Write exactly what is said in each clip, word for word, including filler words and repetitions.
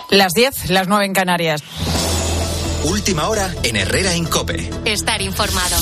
Las diez, las nueve en Canarias. Última hora en Herrera en COPE. Estar informado.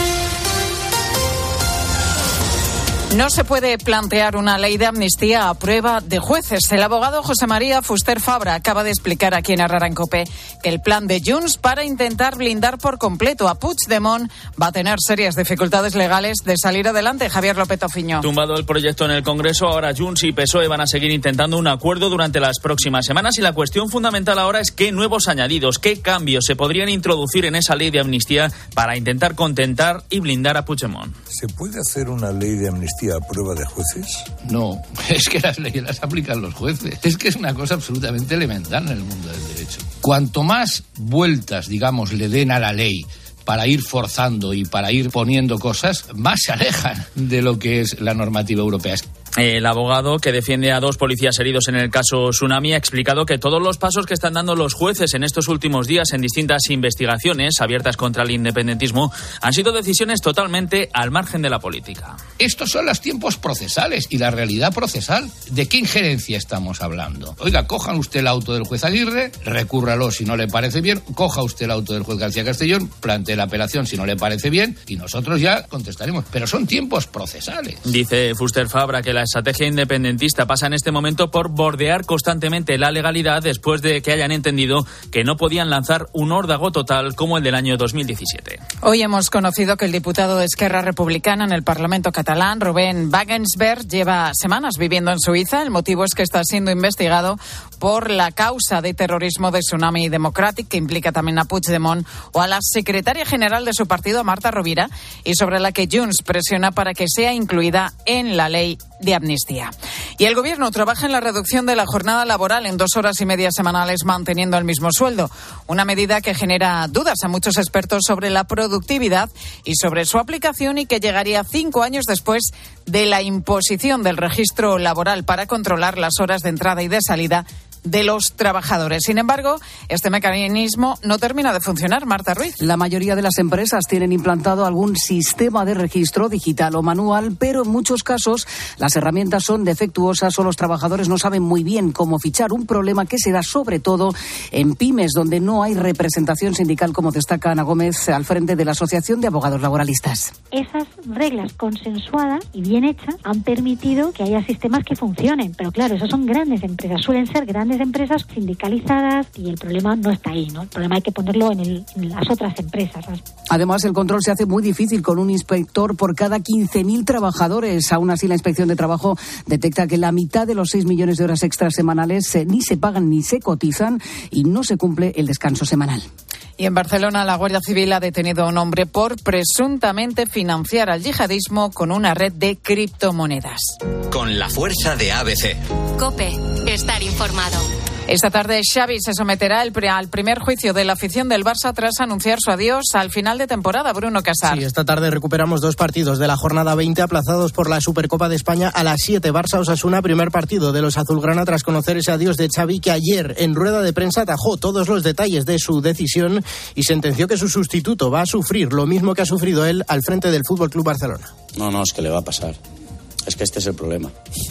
No se puede plantear una ley de amnistía a prueba de jueces. El abogado José María Fuster Fabra acaba de explicar aquí en Herrera en COPE que el plan de Junts para intentar blindar por completo a Puigdemont va a tener serias dificultades legales de salir adelante. Javier López Tofiño. Tumbado el proyecto en el Congreso, ahora Junts y P S O E van a seguir intentando un acuerdo durante las próximas semanas y la cuestión fundamental ahora es qué nuevos añadidos, qué cambios se podrían introducir en esa ley de amnistía para intentar contentar y blindar a Puigdemont. ¿Se puede hacer una ley de amnistía a prueba de jueces? No, es que las leyes las aplican los jueces. Es que es una cosa absolutamente elemental en el mundo del derecho. Cuanto más vueltas, digamos, le den a la ley para ir forzando y para ir poniendo cosas, más se alejan de lo que es la normativa europea. El abogado que defiende a dos policías heridos en el caso Tsunami ha explicado que todos los pasos que están dando los jueces en estos últimos días en distintas investigaciones abiertas contra el independentismo han sido decisiones totalmente al margen de la política. Estos son los tiempos procesales y la realidad procesal. ¿De qué injerencia estamos hablando? Oiga, cojan usted el auto del juez Aguirre, recúrralo si no le parece bien, coja usted el auto del juez García Castellón, plantee la apelación si no le parece bien y nosotros ya contestaremos. Pero son tiempos procesales. Dice Fuster Fabra que la estrategia independentista pasa en este momento por bordear constantemente la legalidad después de que hayan entendido que no podían lanzar un órdago total como el del año dos mil diecisiete. Hoy hemos conocido que el diputado de Esquerra Republicana en el Parlamento catalán, Rubén Wagensberg, lleva semanas viviendo en Suiza. El motivo es que está siendo investigado por la causa de terrorismo de Tsunami Democratic, que implica también a Puigdemont o a la secretaria general de su partido, Marta Rovira, y sobre la que Junts presiona para que sea incluida en la ley de amnistía. Y el Gobierno trabaja en la reducción de la jornada laboral en dos horas y media semanales manteniendo el mismo sueldo. Una medida que genera dudas a muchos expertos sobre la productividad y sobre su aplicación y que llegaría cinco años después de la imposición del registro laboral para controlar las horas de entrada y de salida de los trabajadores. Sin embargo, este mecanismo no termina de funcionar. Marta Ruiz. La mayoría de las empresas tienen implantado algún sistema de registro digital o manual, pero en muchos casos las herramientas son defectuosas o los trabajadores no saben muy bien cómo fichar. Un problema que se da sobre todo en pymes, donde no hay representación sindical, como destaca Ana Gómez al frente de la Asociación de Abogados Laboralistas. Esas reglas consensuadas y bien hechas han permitido que haya sistemas que funcionen, pero claro, esas son grandes empresas, suelen ser grandes empresas sindicalizadas y el problema no está ahí, ¿no? El problema hay que ponerlo en, el, en las otras empresas. Además, el control se hace muy difícil con un inspector por cada quince mil trabajadores. Aún así, la Inspección de Trabajo detecta que la mitad de los seis millones de horas extras semanales eh, ni se pagan ni se cotizan y no se cumple el descanso semanal. Y en Barcelona, la Guardia Civil ha detenido a un hombre por presuntamente financiar al yihadismo con una red de criptomonedas. Con la fuerza de A B C. COPE. Estar informado. Esta tarde Xavi se someterá al primer juicio de la afición del Barça tras anunciar su adiós al final de temporada. Bruno Casar. Sí, esta tarde recuperamos dos partidos de la jornada veinte aplazados por la Supercopa de España a las siete. Barça-Osasuna, primer partido de los azulgrana tras conocer ese adiós de Xavi, que ayer en rueda de prensa atajó todos los detalles de su decisión y sentenció que su sustituto va a sufrir lo mismo que ha sufrido él al frente del F C Barcelona. No, no, es que le va a pasar. Es que este es el problema.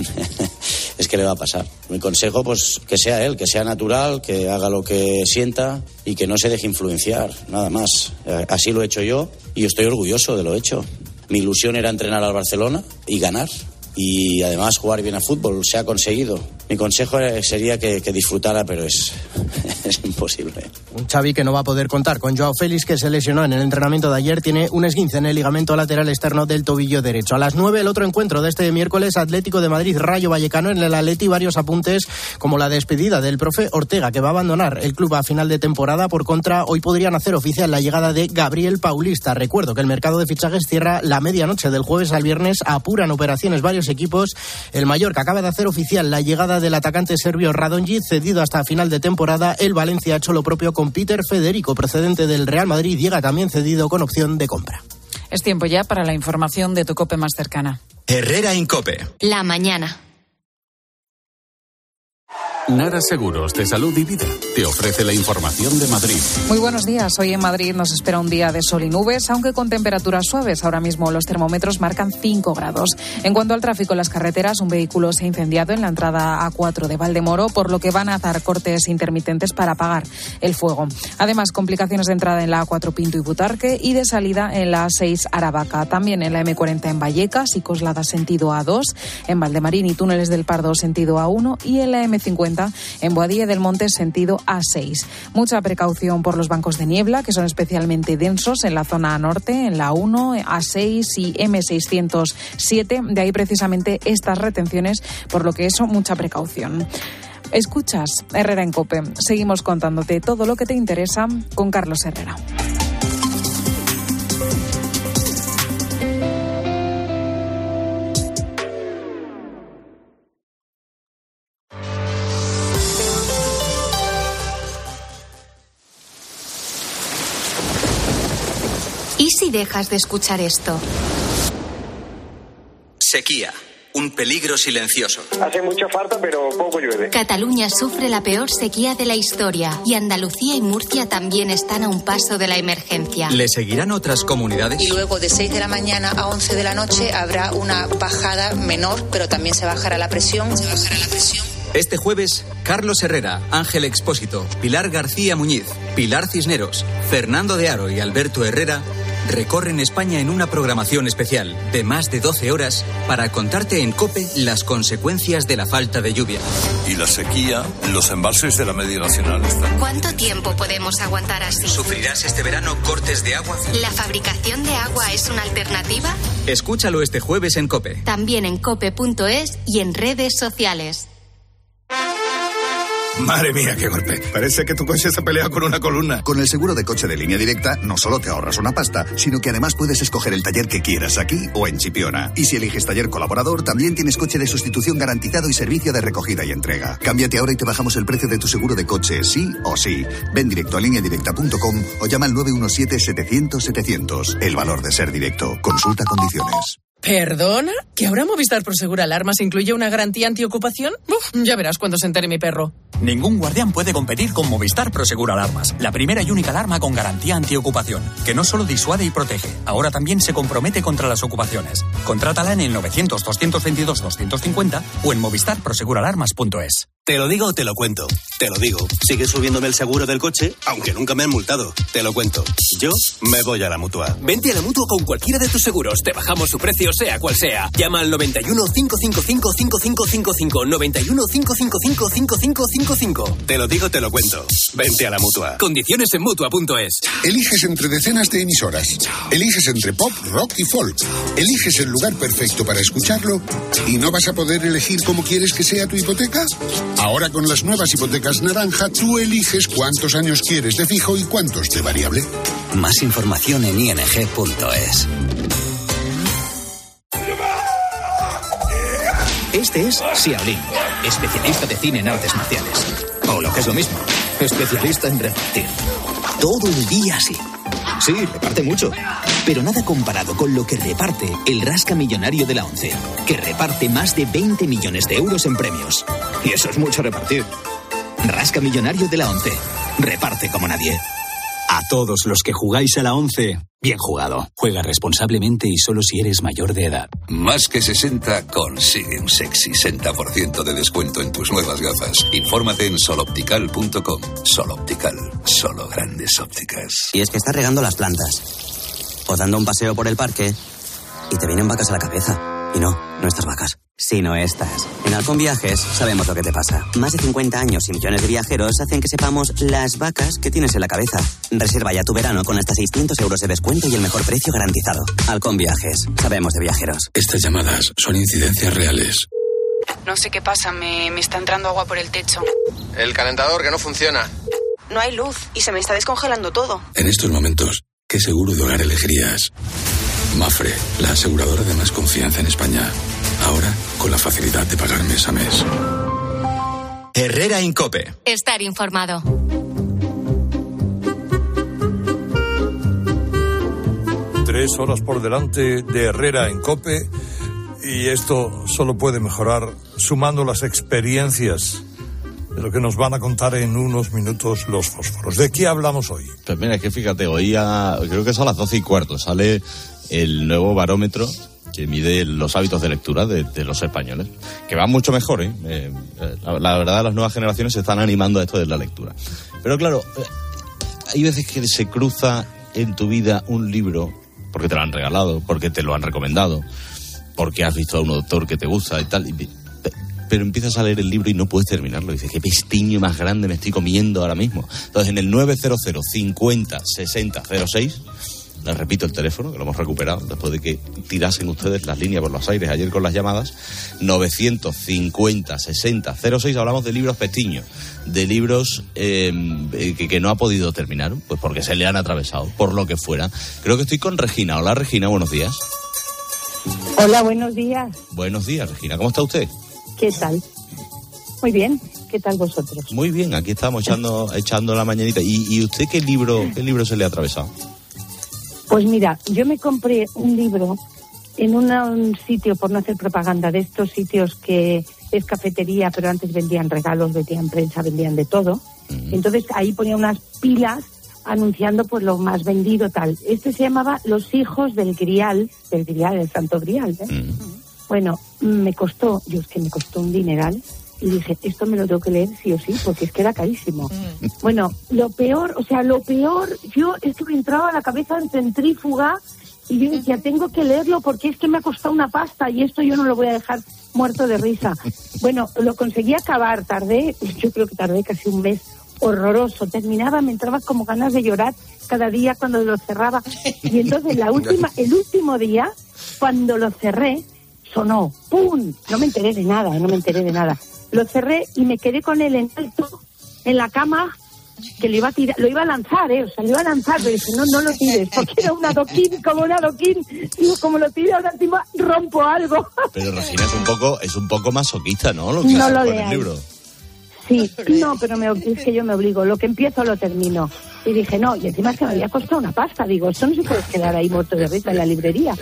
Es que le va a pasar. Mi consejo, pues, que sea él, que sea natural, que haga lo que sienta y que no se deje influenciar, nada más. Así lo he hecho yo y estoy orgulloso de lo hecho. Mi ilusión era entrenar al Barcelona y ganar. Y además jugar bien a fútbol, se ha conseguido. Mi consejo sería que, que disfrutara, pero es, es imposible. Un Xavi que no va a poder contar con Joao Félix, que se lesionó en el entrenamiento de ayer, tiene un esguince en el ligamento lateral externo del tobillo derecho. A las nueve, el otro encuentro de este miércoles, Atlético de Madrid, Rayo Vallecano. En el Atleti varios apuntes, como la despedida del profe Ortega, que va a abandonar el club a final de temporada. Por contra, hoy podrían hacer oficial la llegada de Gabriel Paulista. Recuerdo que el mercado de fichajes cierra la medianoche del jueves al viernes. Apuran operaciones varios equipos. El Mallorca acaba de hacer oficial la llegada del atacante serbio Radonjic, cedido hasta final de temporada. El Valencia ha hecho lo propio con Peter Federico, procedente del Real Madrid, llega también cedido con opción de compra. Es tiempo ya para la información de tu COPE más cercana. Herrera en COPE. La mañana. Nara Seguros de Salud y Vida te ofrece la información de Madrid. Muy buenos días. Hoy en Madrid nos espera un día de sol y nubes, aunque con temperaturas suaves. Ahora mismo los termómetros marcan cinco grados. En cuanto al tráfico en las carreteras, un vehículo se ha incendiado en la entrada A cuatro de Valdemoro, por lo que van a dar cortes intermitentes para apagar el fuego. Además, complicaciones de entrada en la A cuatro Pinto y Butarque y de salida en la A seis Aravaca. También en la eme cuarenta en Vallecas y Coslada sentido A dos, en Valdemarín y Túneles del Pardo sentido A uno y en la eme cincuenta en Boadilla del Monte sentido A seis. Mucha precaución por los bancos de niebla, que son especialmente densos en la zona norte, en la A uno, A seis y eme seiscientos siete. De ahí precisamente estas retenciones, por lo que eso, mucha precaución. Escuchas Herrera en COPE. Seguimos contándote todo lo que te interesa con Carlos Herrera. ¿Y si dejas de escuchar esto? Sequía. Un peligro silencioso. Hace mucha falta, pero poco llueve. Cataluña sufre la peor sequía de la historia y Andalucía y Murcia también están a un paso de la emergencia. ¿Le seguirán otras comunidades? Y luego de seis de la mañana a once de la noche habrá una bajada menor, pero también se bajará la presión. Se bajará la presión. Este jueves, Carlos Herrera, Ángel Expósito, Pilar García Muñiz, Pilar Cisneros, Fernando de Aro y Alberto Herrera recorren España en una programación especial de más de doce horas para contarte en COPE las consecuencias de la falta de lluvia. Y la sequía, los embalses de la media nacional están... ¿Cuánto tiempo podemos aguantar así? ¿Sufrirás este verano cortes de agua? ¿La fabricación de agua es una alternativa? Escúchalo este jueves en COPE. También en cope punto es y en redes sociales. Madre mía, qué golpe. Parece que tu coche se pelea con una columna. Con el seguro de coche de Línea Directa no solo te ahorras una pasta, sino que además puedes escoger el taller que quieras aquí o en Chipiona. Y si eliges taller colaborador, también tienes coche de sustitución garantizado y servicio de recogida y entrega. Cámbiate ahora y te bajamos el precio de tu seguro de coche, sí o sí. Ven directo a línea directa punto com o llama al nueve uno siete, setecientos, setecientos. El valor de ser directo. Consulta condiciones. ¿Perdona? ¿Que ahora Movistar Prosegur Alarmas incluye una garantía antiocupación? Uf, ya verás cuando se entere mi perro. Ningún guardián puede competir con Movistar Prosegur Alarmas, la primera y única alarma con garantía antiocupación, que no solo disuade y protege, ahora también se compromete contra las ocupaciones. Contrátala en el novecientos, doscientos veintidós, doscientos cincuenta o en movistar prosegur alarmas punto es. Te lo digo o te lo cuento. Te lo digo. Sigue subiéndome el seguro del coche, aunque nunca me han multado. Te lo cuento. Yo me voy a la Mutua. Vente a la Mutua con cualquiera de tus seguros. Te bajamos su precio, sea cual sea. Llama al noventa y uno, cinco cinco cinco, cinco cinco cinco cinco. noventa y uno, cinco cinco cinco, cinco cinco cinco cinco. Te lo digo, te lo cuento. Vente a la Mutua. Condiciones en Mutua punto es. Eliges entre decenas de emisoras. Eliges entre pop, rock y folk. Eliges el lugar perfecto para escucharlo y no vas a poder elegir cómo quieres que sea tu hipoteca. Ahora con las nuevas hipotecas naranja, tú eliges cuántos años quieres de fijo y cuántos de variable. Más información en i n g punto es. Este es Xiaolin, especialista de cine en artes marciales. O lo que es lo mismo, especialista en repartir. Todo el día así. Sí, reparte mucho. Pero nada comparado con lo que reparte el Rasca Millonario de la ONCE, que reparte más de veinte millones de euros en premios. Y eso es mucho repartir. Rasca Millonario de la ONCE. Reparte como nadie. A todos los que jugáis a la ONCE, bien jugado. Juega responsablemente y solo si eres mayor de edad. Más que sesenta consigue un sexy sesenta por ciento de descuento en tus nuevas gafas. Infórmate en sol optical punto com. Sol Optical, solo grandes ópticas. Y es que estás regando las plantas, o dando un paseo por el parque, y te vienen vacas a la cabeza. Y no, no estas vacas, sino estas. En Halcón Viajes sabemos lo que te pasa. Más de cincuenta años y millones de viajeros hacen que sepamos las vacas que tienes en la cabeza. Reserva ya tu verano con hasta seiscientos euros de descuento y el mejor precio garantizado. Halcón Viajes, sabemos de viajeros. Estas llamadas son incidencias reales. No sé qué pasa, me, me está entrando agua por el techo. El calentador que no funciona. No hay luz y se me está descongelando todo. En estos momentos, ¿qué seguro de hogar elegirías? Mafre, la aseguradora de más confianza en España. Ahora, con la facilidad de pagar mes a mes. Herrera en COPE. Estar informado. Tres horas por delante de Herrera en COPE, y esto solo puede mejorar sumando las experiencias de lo que nos van a contar en unos minutos los fósforos. ¿De qué hablamos hoy? Pues mira, es que fíjate, hoy a, creo que es a las doce y cuarto, sale el nuevo barómetro que mide los hábitos de lectura de, de los españoles, que van mucho mejor, ¿eh? eh la, la verdad, las nuevas generaciones se están animando a esto de la lectura. Pero claro, eh, hay veces que se cruza en tu vida un libro porque te lo han regalado, porque te lo han recomendado, porque has visto a un autor que te gusta y tal, y, pero empiezas a leer el libro y no puedes terminarlo. Y dices, qué pestiño más grande me estoy comiendo ahora mismo. Entonces, en el nueve cero cero cincuenta sesenta cero seis, les repito el teléfono, que lo hemos recuperado después de que tirasen ustedes las líneas por los aires ayer con las llamadas, novecientos cincuenta sesenta cero seis, hablamos de libros pestiños, de libros eh, que, que no ha podido terminar, pues porque se le han atravesado, por lo que fuera. Creo que estoy con Regina. Hola, Regina, buenos días. Hola, buenos días. Buenos días, Regina, ¿cómo está usted? ¿Qué tal? Muy bien, ¿qué tal vosotros? Muy bien, aquí estamos echando, echando la mañanita. ¿Y, y usted qué libro, qué libro se le ha atravesado? Pues mira, yo me compré un libro en una, un sitio, por no hacer propaganda, de estos sitios que es cafetería, pero antes vendían regalos, vendían prensa, vendían de todo. Uh-huh. Entonces ahí ponía unas pilas anunciando pues lo más vendido, tal. Este se llamaba Los hijos del Grial, del Grial, el Santo Grial, ¿eh? Uh-huh. Bueno, me costó, yo es que me costó un dineral. Y dije, esto me lo tengo que leer sí o sí, porque es que era carísimo. Mm. Bueno, lo peor, o sea, lo peor, yo es que me entraba a la cabeza en centrífuga y yo decía, tengo que leerlo porque es que me ha costado una pasta y esto yo no lo voy a dejar muerto de risa. Bueno, lo conseguí acabar, tardé, yo creo que tardé casi un mes, horroroso. Terminaba, me entraba como ganas de llorar cada día cuando lo cerraba. Y entonces la última, el último día, cuando lo cerré, sonó, ¡pum! No me enteré de nada, no me enteré de nada. Lo cerré y me quedé con él en alto, en la cama, que lo iba a tirar, lo iba a lanzar, ¿eh? O sea, lo iba a lanzar, pero dije, no, no lo tires, porque era un adoquín, como un adoquín. Digo, como lo tire ahora encima, rompo algo. Pero Regina es un poco, es un poco masoquista, ¿no? Lo que no hace lo con leáis. el libro. Sí, no, pero me, es que yo me obligo, lo que empiezo lo termino. Y dije, no, y encima es que me había costado una pasta, digo, esto no se puede quedar ahí muerto de risa en la librería.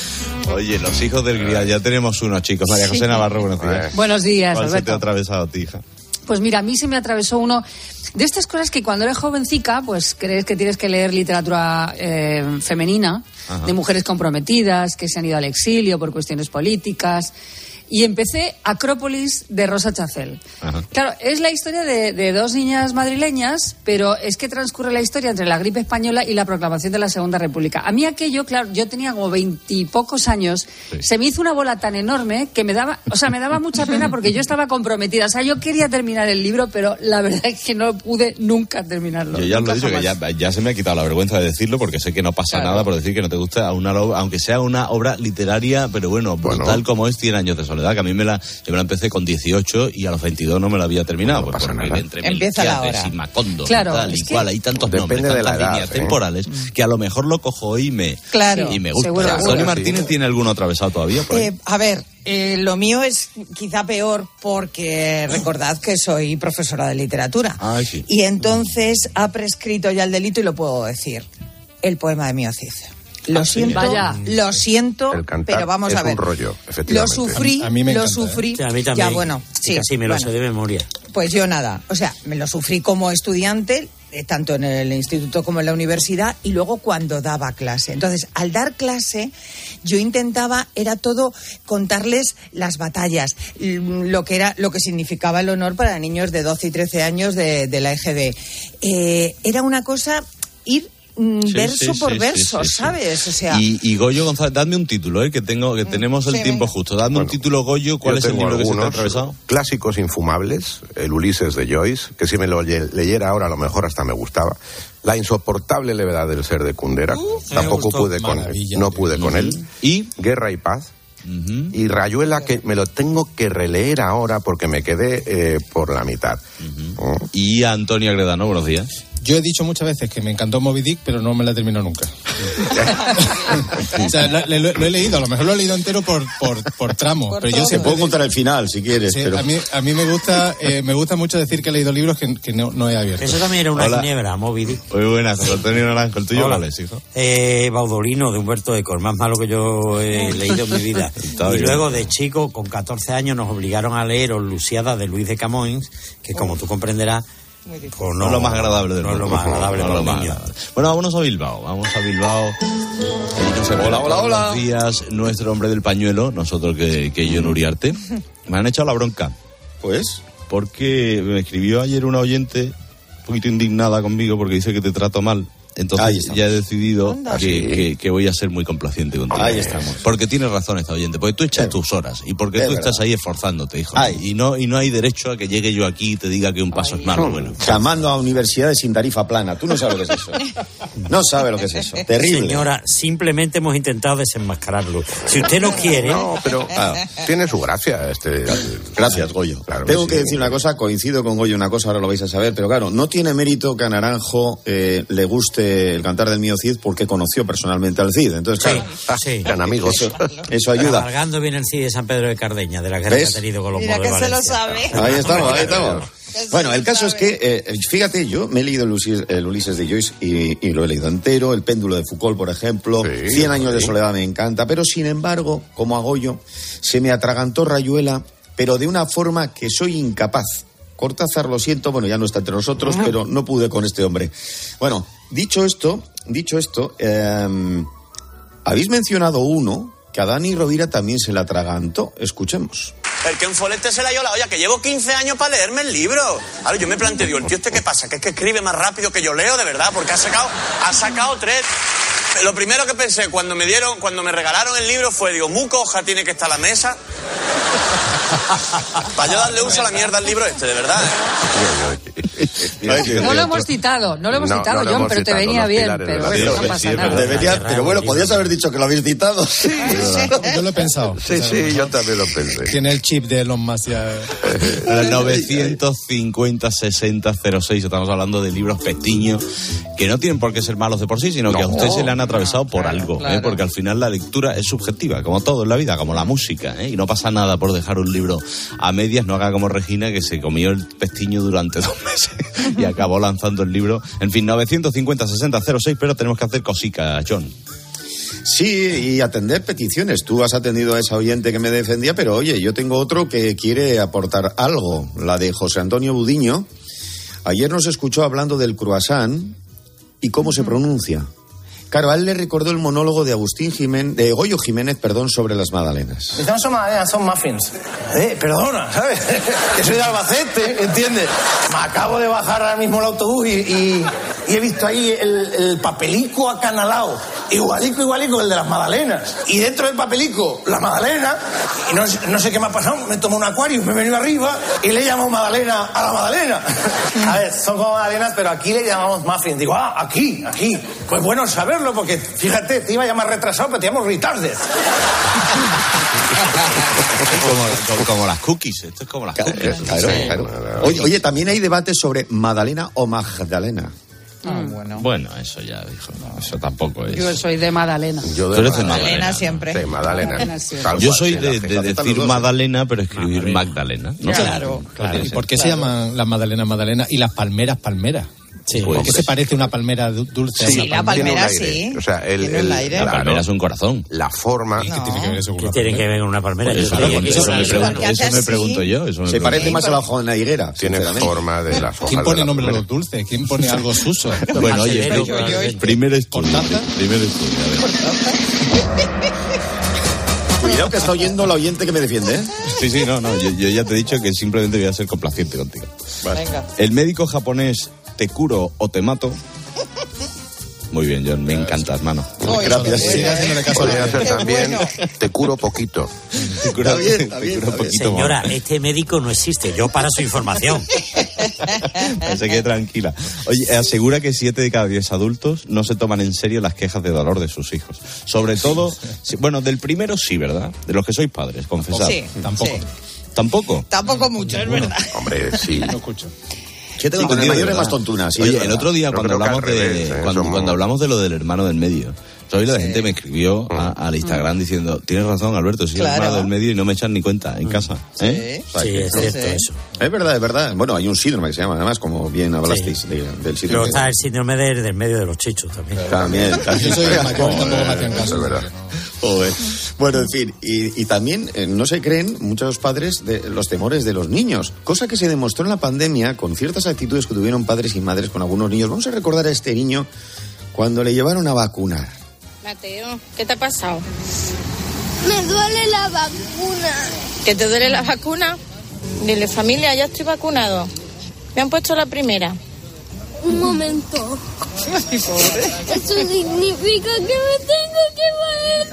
Oye, Los hijos del Grial, ya tenemos unos chicos. María José Navarro, buenos días. Buenos días, ¿Cuál Alberto? se te ha atravesado a ti, hija? Pues mira, a mí se me atravesó uno de estas cosas que cuando eres jovencica, pues crees que tienes que leer literatura eh, femenina, Ajá. de mujeres comprometidas, que se han ido al exilio por cuestiones políticas. Y empecé Acrópolis de Rosa Chacel. Ajá. Claro, es la historia de, de dos niñas madrileñas, pero es que transcurre la historia entre la gripe española y la proclamación de la Segunda República. A mí aquello, claro, yo tenía como veintipocos años, sí. se me hizo una bola tan enorme que me daba, o sea, me daba mucha pena porque yo estaba comprometida. O sea, yo quería terminar el libro, pero la verdad es que no pude nunca terminarlo. Yo ya nunca lo he dicho, jamás. que ya, ya se me ha quitado la vergüenza de decirlo, porque sé que no pasa claro. nada por decir que no te gusta una obra, aunque sea una obra literaria, pero bueno, brutal bueno. como es Cien años de soledad, que a mí me la, yo me la empecé con dieciocho y a los veintidós no me la había terminado. No, no pasa nada. Entre Empieza la hora. Y Macondo, claro, y tal y cual, hay tantos Depende nombres, de la tantas edad, líneas ¿eh? temporales, que a lo mejor lo cojo hoy y me, claro, y me gusta. Seguro, Antonio seguro. Martínez sí. ¿Tiene alguno atravesado todavía? Por eh, a ver, eh, lo mío es quizá peor porque recordad que soy profesora de literatura. Ay, sí. Y entonces ha prescrito ya el delito y lo puedo decir. El poema de Mio Cid. Lo siento, Vaya. lo siento, pero vamos es a ver. Un rollo, lo sufrí, a mí me lo encanta, sufrí. ¿eh? Sí, a mí también. Ya, bueno, sí. Casi me lo bueno, sé de memoria. Pues yo nada, o sea, me lo sufrí como estudiante, eh, tanto en el instituto como en la universidad, y luego cuando daba clase. Entonces, al dar clase, yo intentaba, era todo contarles las batallas, lo que era, lo que significaba el honor para niños de doce y trece años de, de la E G B. Eh, era una cosa ir Sí, verso sí, por sí, verso, sí, sí, ¿sabes? Sí. O sea... Y, y Goyo González, dadme un título, ¿eh? que tengo, que tenemos el sí, tiempo venga. justo. Dadme Bueno, un título, Goyo, ¿cuál es el libro que se te ha atravesado? Clásicos infumables, el Ulises de Joyce, que si me lo leyera ahora a lo mejor hasta me gustaba. La insoportable levedad del ser de Kundera, uh, tampoco pude con no pude con él. Y Guerra y Paz. Uh-huh. Y Rayuela, que me lo tengo que releer ahora porque me quedé eh, por la mitad. Uh-huh. Uh. Y Antonio Agredano, buenos días. yo he dicho muchas veces que me encantó Moby Dick, pero no me la terminó nunca. O sea, lo, lo, lo he leído, a lo mejor lo he leído entero por, por, por tramos. Por pero yo se puedo contar el final, si quieres. Sí, pero... a, mí, a mí me gusta eh, me gusta mucho decir que he leído libros que, que no, no he abierto. Eso también era una ginebra, Moby Dick. Muy buenas, José Antonio Naranjo. ¿El tuyo cuál es, hijo? Eh, Baudolino, de Humberto Eco, el más malo que yo he leído en mi vida. Está y bien. luego, de chico, con catorce años, nos obligaron a leer Os Lusiadas de Luis de Camões, que como tú comprenderás, pues no, no es lo más agradable del no mundo. es lo más agradable no para lo los más niños. agradable. Bueno, vámonos a Bilbao. Vamos a Bilbao. Hola, hola, hola. Buenos días, nuestro hombre del pañuelo, nosotros que, que yo, Uriarte. Me han echado la bronca. Pues, porque me escribió ayer una oyente un poquito indignada conmigo porque dice que te trato mal. Entonces ya he decidido que, que, que voy a ser muy complaciente contigo. Ahí estamos. Porque tienes razón esta oyente, porque tú echas tus horas y porque Es tú verdad. estás ahí esforzándote, hijo. Ay. Y no y no hay derecho a que llegue yo aquí y te diga que un paso Ay. es malo. Bueno. Llamando a universidades sin tarifa plana. Tú no sabes lo que es eso. No sabes lo que es eso. Terrible. Señora, simplemente hemos intentado desenmascararlo. Si usted no quiere... No, pero claro, tiene su gracia. Este... Gracias, Goyo. Claro Tengo sí. que decir una cosa, coincido con Goyo una cosa, ahora lo vais a saber, pero claro, no tiene mérito que a Naranjo eh, le guste el cantar del mío Cid porque conoció personalmente al Cid. Entonces, claro, Sí, sí. eran amigos. Eso, eso ayuda. Cabalgando bien el Cid de San Pedro de Cardeña, de la guerra ¿Ves? que ha tenido con los Mira moros que de se lo Valencia. sabe. Ahí estamos, ahí estamos. se Bueno, lo el caso es sabe. que, eh, fíjate, yo me he leído el Ulises, el Ulises de Joyce y, y lo he leído entero, El péndulo de Foucault, por ejemplo, Sí, Cien años de sí. soledad me encanta, pero sin embargo, como hago yo, se me atragantó Rayuela, pero de una forma que soy incapaz. Cortázar, lo siento, bueno, ya no está entre nosotros, pero no pude con este hombre. Bueno, dicho esto, dicho esto, eh, habéis mencionado uno que a Dani Rovira también se le atragantó. Escuchemos. El que un folete se la dio la olla, que llevo quince años para leerme el libro. Ahora yo me planteo, digo, ¿el tío este qué pasa? ¿Que es que escribe más rápido que yo leo, de verdad? Porque ha sacado, ha sacado tres. Lo primero que pensé cuando me dieron, cuando me regalaron el libro fue, digo, muy coja tiene que estar la mesa. Para yo darle uso a la mierda al libro este, de verdad. No lo hemos citado, no lo hemos No, citado, no lo John, hemos pero te citado, venía los bien, pilares de pero la no vida. pasa Sí, nada. debería, pero bueno, podías haber dicho que lo habéis citado. Sí, Yo lo he pensado. Sí, sí, yo también lo pensé. Tiene el chip de Elon Musk ya. novecientos cincuenta sesenta cero seis, estamos hablando de libros pestiños que no tienen por qué ser malos de por sí, sino que a usted se le han atravesado por algo, claro. ¿eh? Porque al final la lectura es subjetiva, como todo en la vida, como la música, ¿eh? Y no pasa nada por dejar un libro a medias, no haga como Regina, que se comió el pestiño durante dos meses y acabó lanzando el libro. En fin, novecientos cincuenta sesenta cero seis, pero tenemos que hacer cositas, John. Sí, y atender peticiones. Tú has atendido a esa oyente que me defendía, pero oye, yo tengo otro que quiere aportar algo, la de José Antonio Budiño. Ayer nos escuchó hablando del croissant y cómo se pronuncia. Claro, a él le recordó el monólogo de Agustín Jiménez, de Goyo Jiménez, perdón, sobre las magdalenas. No son magdalenas, son muffins. Eh, perdona, ¿sabes? Que soy de Albacete, ¿entiendes? Me acabo de bajar ahora mismo el autobús y, y, y he visto ahí el, el papelico acanalado. Igualico, igualico el de las magdalenas. Y dentro del papelico, la magdalena. Y no, no sé qué me ha pasado. Me tomo un acuario, me he venido arriba y le llamo magdalena a la magdalena. A ver, son como magdalenas, pero aquí le llamamos muffins. Digo, ah, aquí, aquí. Pues bueno saberlo, porque fíjate, te iba a llamar retrasado, pero te llamo retarded. como, como, como las cookies, esto es como las cookies. Claro, claro. Oye, oye, también hay debates sobre Magdalena o Magdalena. Ah, bueno. Bueno, eso ya dijo, no, eso tampoco es. Yo soy de Magdalena. Yo Tú eres de Magdalena Magdalena. siempre. Sí, Magdalena. Magdalena siempre. Tal Yo cual, soy sí, de, la de fiesta decir los dos. Magdalena, pero escribir Magdalena. ¿no? Claro. Claro. ¿Y por qué se llaman las magdalenas magdalenas y las palmeras palmeras? Sí, ¿Por qué pues, se parece una palmera du- dulce Sí, a una la palmera? palmera Tiene un aire. sí. O sea, el, Tiene un el- aire. La claro, palmera es un corazón. la forma. ¿Y qué tiene que ver eso con ¿Qué una tiene que palmera? ver con una palmera? Pues Yo eso, estoy aquí eso con me, eso. pregunto, porque eso hace me así. pregunto yo. Eso me Se pregunto. parece más a la hoja de la higuera. Tiene sinceramente. forma de las hojas ¿Quién de pone la nombre a palmera. los dulces? ¿Quién pone algo suso? Bueno, oye, Acelero, pri- probablemente. primer estudio. ¿Cortázar? Primer estudio. a ver. Cuidado que está oyendo la oyente que me defiende, ¿eh? Sí, sí, no, no. Yo, yo ya te he dicho que simplemente voy a ser complaciente contigo. Venga. El médico japonés te curo o te mato. Muy bien, John, me encanta, hermano. Oye, Gracias. qué Sigue haciéndole caso a Podría la ser Qué también, bueno. te curo poquito. Te curo, Está bien, te está bien, curo un está bien. poquito más. Señora, este médico no existe. Yo para su información. Se quede tranquila. Oye, asegura que siete de cada diez adultos no se toman en serio las quejas de dolor de sus hijos. Sobre todo, si- bueno, del primero sí, ¿verdad? De los que sois padres, confesad. Sí, Tampoco. sí. ¿Tampoco? Tampoco mucho, es verdad. Hombre, sí. No escucho. ¿Qué tengo Sí, entendido? contigo, El mayor es ¿verdad? más tontuna. Sí, Oye, es el verdad. otro día Yo cuando creo que hablamos al de revés, ¿eh? cuando, Somos- cuando hablamos de lo del hermano del medio, ¿sabes? La gente me escribió a- al Instagram diciendo, tienes razón, Alberto, soy el Claro. hermano del medio y no me echan ni cuenta en casa. ¿eh? O sea Sí, que- es cierto eso. Es verdad, es verdad. Bueno, hay un síndrome que se llama, además, como bien hablasteis de- del Pero síndrome. está el síndrome del, del medio de los chichos también. También, también. Yo soy de mayor, tampoco me hacían caso. Es verdad. Joder. Bueno, en fin, y, y también eh, no se creen muchos padres de los temores de los niños, cosa que se demostró en la pandemia con ciertas actitudes que tuvieron padres y madres con algunos niños. Vamos a recordar a este niño cuando le llevaron a vacunar. Mateo, ¿qué te ha pasado? Me duele la vacuna. ¿Que te duele la vacuna? Dile, familia, ya estoy vacunado. Me han puesto la primera. Un momento. Eso significa que me tengo que poner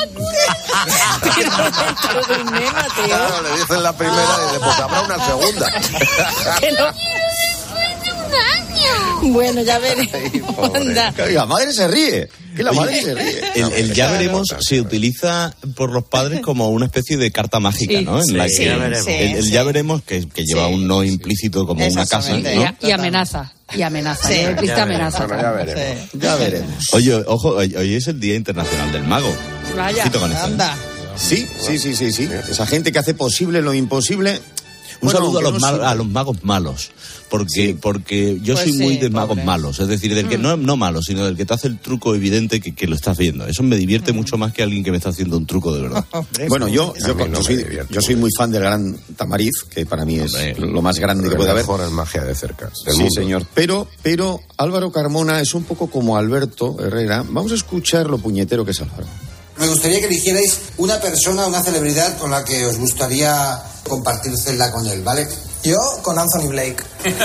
dos vacunas. Claro, le dicen la primera y después habrá una segunda. Que no. Después de un año. Bueno, ya veré. Anda. Que la madre se ríe. Que la Oye, madre se ríe. El, el ya Claro. veremos se utiliza por los padres como una especie de carta mágica, Sí, ¿no? En sí, la sí, que ya veremos. el, el Sí, ya sí. veremos que, que lleva un no implícito como una casa, Y, ¿no? y amenaza. Y amenaza. Sí, y el implícita ya amenaza. veremos, ya veremos. Ya veremos. Oye, ojo, hoy hoy es el Día Internacional del Mago. Vaya, Ojito con esto, ¿eh? anda. Sí, sí, sí, sí, sí. Esa gente que hace posible lo imposible. Un Bueno, saludo a aunque los, no ma- sirve. a los magos malos, porque porque yo Pues soy muy sí, de magos pobre. malos, es decir, del que no, no malo, sino del que te hace el truco evidente que, que lo estás viendo. Eso me divierte mucho más que alguien que me está haciendo un truco de verdad. Bueno, yo, yo, yo soy, yo soy muy fan del gran Tamariz, que para mí es lo más grande que puede haber. Mejor en magia de cerca. Del Sí, mundo. señor. Pero, pero Álvaro Carmona es un poco como Alberto Herrera. Vamos a escuchar lo puñetero que es Álvaro. Me gustaría que eligierais una persona, una celebridad con la que os gustaría compartir celda con él, ¿vale? Yo con Anthony Blake.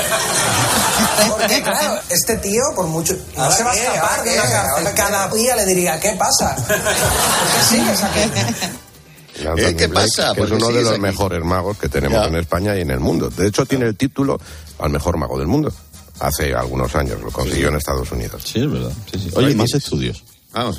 Porque, claro, este tío, por mucho. No ¿Ahora se va a qué? escapar ¿Ahora de qué? una cárcel. ¿Ahora qué? Cada día le diría, ¿qué pasa? ¿Por qué sigues aquí? Anthony ¿Eh? ¿Qué Blake, pasa? que ¿Por es qué uno de sigues los aquí? mejores magos que tenemos Ya. en España y en el mundo. De hecho, tiene el título al mejor mago del mundo. Hace algunos años lo consiguió en Estados Unidos. Sí, es verdad. Sí, sí. Oye, más estudios. Vamos.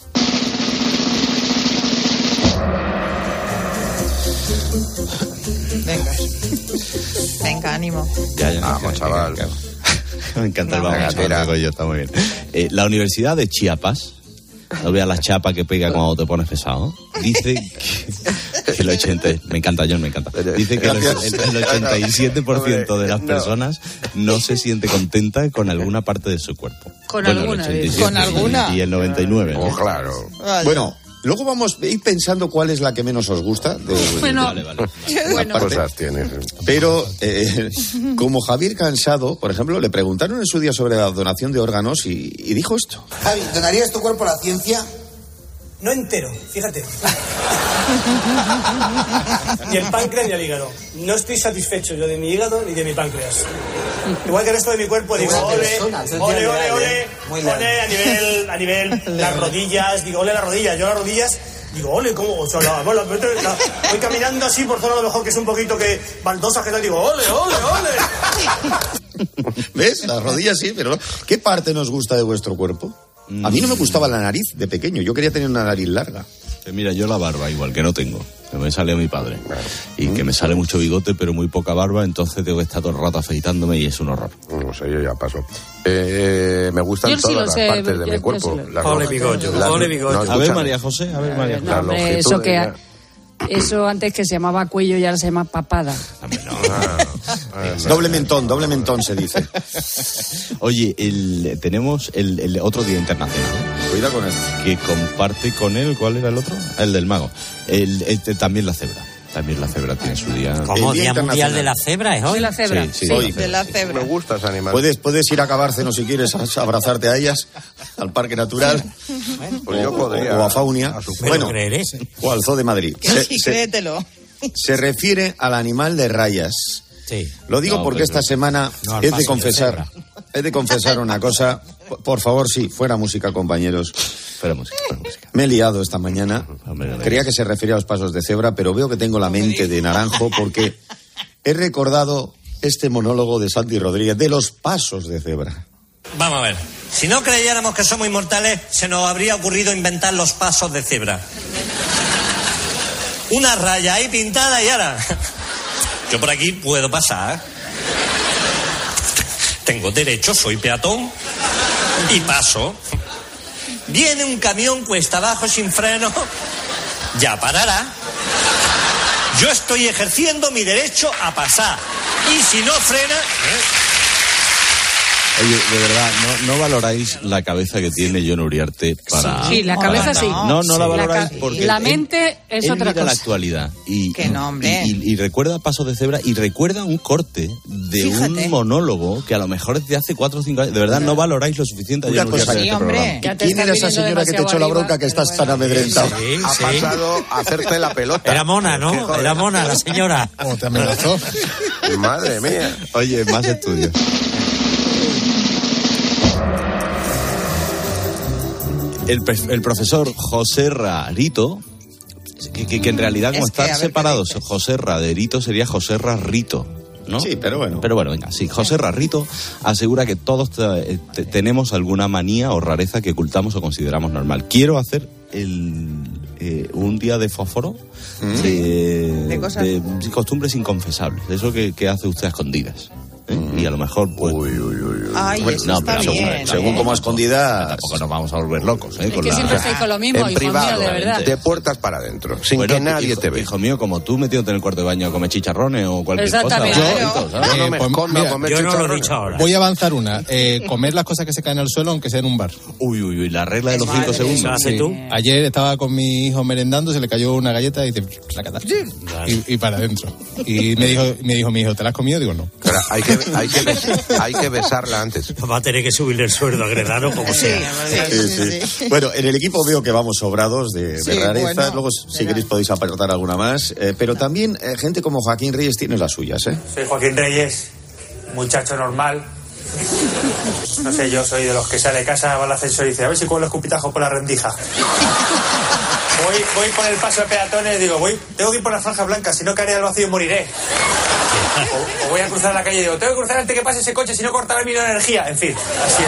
Venga. Venga, ánimo. Ya, ya, Vamos, chaval. Me encanta el Vamos, vamos, gatera. digo yo, está muy bien. Eh, la Universidad de Chiapas, no veas la chapa que pega cuando te pones pesado, dice que, que el ochenta, me encanta, John, me encanta. Dice que el, Gracias. el- el ochenta y siete por ciento de las No. personas no se siente contenta con alguna parte de su cuerpo. Con Bueno, el alguna, ochenta y siete, ¿Con alguna? Y el noventa y nueve. Oh, claro. Vaya. Bueno, luego vamos a ir pensando cuál es la que menos os gusta. de- Bueno, Vale, vale. bueno. Cosas tienes. Pero, eh, como Javier Cansado, por ejemplo, le preguntaron en su día sobre la donación de órganos y, y dijo esto. Javi, ¿donarías tu cuerpo a la ciencia? No entero, fíjate. Ni el páncreas ni el hígado. No estoy satisfecho yo de mi hígado ni de mi páncreas. Igual que el resto de mi cuerpo, digo, Buena ole, persona, ole, eso es ole, leal, ole, ¿eh? Muy leal. ole, a nivel, a nivel las rodillas, digo, ole las rodillas, yo las rodillas, digo, ole, ¿cómo? O sea, la- bueno, la- la- voy caminando así por zona a lo mejor que es un poquito que baldosa, que tal, digo, ole, ole, ole. ¿Ves? Las rodillas sí, pero no. ¿Qué parte nos gusta de vuestro cuerpo? A mí no me gustaba la nariz de pequeño. Yo quería tener una nariz larga. Que mira, yo la barba igual, que no tengo. Que me sale a mi padre. Y que me sale mucho bigote, pero muy poca barba, entonces tengo que estar todo el rato afeitándome y es un horror. No sé, yo ya paso. Eh, me gustan Yo sí todas lo las sé, partes yo- de yo mi cuerpo. sí lo- Las Ole long- bigollo, las- ole bigollo. no, A ver, escúchame. María José, a ver, María No, José. hombre, longitudes eso que ya. eso antes que se llamaba cuello y ahora se llama papada. Doble mentón, doble mentón se dice. Oye, el, tenemos el, el otro día internacional Cuidado con esto. que comparte con él, ¿cuál era el otro? El del mago. El, este, también la cebra. También la cebra tiene su día. ¿Cómo? El Día ¿Día Mundial Internacional. de la Cebra es hoy? De la cebra. Sí, sí, Sí. hoy. De la Me cebra. gusta ese animal. Puedes, puedes ir a Cabárceno si quieres, a, a abrazarte a ellas, al Parque Natural, Pues yo o, podría. o a Faunia. a su- Me Bueno, lo creeré. o al Zoo de Madrid. Se, Sí, se- créetelo. se refiere al animal de rayas. Sí. Lo digo No, porque pero- esta semana No, al es paso de de confesar, es de confesar una cosa. Por- Por favor, sí, fuera música, compañeros. Fuera música, fuera música. Me he liado esta mañana. Hombre, no Creía que se refería a los pasos de cebra, pero veo que tengo la mente de naranjo porque he recordado este monólogo de Santi Rodríguez de los pasos de cebra. Vamos a ver. Si no creyéramos que somos inmortales, se nos habría ocurrido inventar los pasos de cebra. Una raya ahí pintada y ahora. Yo por aquí puedo pasar. tengo derecho, soy peatón y paso. Viene un camión cuesta abajo sin freno, ya parará. Yo estoy ejerciendo mi derecho a pasar. Y si no frena... ¿eh? Oye, de verdad, ¿no, no valoráis la cabeza que tiene Jon Uriarte para...? Sí, la cabeza sí. No, no la valoráis la porque... La mente él, es él otra mira cosa. la actualidad y, Que no, hombre. y, y, y recuerda Pasos de Cebra y recuerda un corte de Fíjate. un monólogo que a lo mejor es de hace cuatro o cinco años. De verdad, no valoráis lo suficiente a Una Jon cosa, Uriarte sí, en este hombre. programa. Ya ¿Quién era esa señora que te echó la bronca que estás tan amedrentado? Sí, Ha sí. pasado a hacerte la pelota. Era mona, ¿no? Era mona la señora. ¿Cómo te amenazó? Madre mía. Oye, más estudios. El, pre- el profesor José Rarito, que, que, que en realidad como Es que, están a ver, separados, José Raderito sería José Rarito, ¿no? Sí, pero bueno. Pero bueno, venga, sí. José Rarito asegura que todos te- te- tenemos alguna manía o rareza que ocultamos o consideramos normal. Quiero hacer el, eh, un día de fósforo ¿Mm? de, De cosas- de costumbres inconfesables, eso que, que hace usted a escondidas. ¿eh? Y a lo mejor, pues... Uy, uy, uy, uy. Ay, Bueno, eso no, está pero bien. según, Según como a escondidas. Tampoco nos vamos a volver locos, ¿eh? Es Con que la- siempre estáis con lo mismo, En hijo privado, mío, de verdad. de puertas para adentro, sin Bueno, que nadie hijo, te vea. Hijo mío, como tú metiéndote en el cuarto de baño a comer chicharrones o cualquier Exactamente. cosa. Claro. Bonito, ¿sabes? Yo no me Eh, pues, escondo mira, a comer Yo no lo he chicharrones. dicho ahora. Voy a avanzar una. Eh, comer las cosas que se caen al suelo, aunque sea en un bar. Uy, uy, uy, la regla de los cinco ¿Eso segundos. hace Sí. tú? Ayer estaba con mi hijo merendando, se le cayó una galleta y dice, la cata. Y, y para adentro. Y me dijo, me dijo mi hijo, ¿te la has comido? Digo, no. Pero hay que, hay que, bes- hay que besarla antes. Va a tener que subirle el sueldo a Gredano como sea. Sí, sí. Bueno, en el equipo veo que vamos sobrados de, de Sí, rarezas. bueno, Luego, si verá. queréis, podéis aportar alguna más. Eh, pero también eh, gente como Joaquín Reyes tiene las suyas, ¿eh? Soy Joaquín Reyes, muchacho normal. No sé, yo soy de los que sale de casa, va al ascensor y dice, a ver si cuelo escupitajos por la rendija. Voy, voy por el paso de peatones y digo, voy, tengo que ir por la franja blanca, si no caeré al vacío y moriré. O, o voy a cruzar la calle y digo, tengo que cruzar antes que pase ese coche, si no cortaré mi energía. En fin, así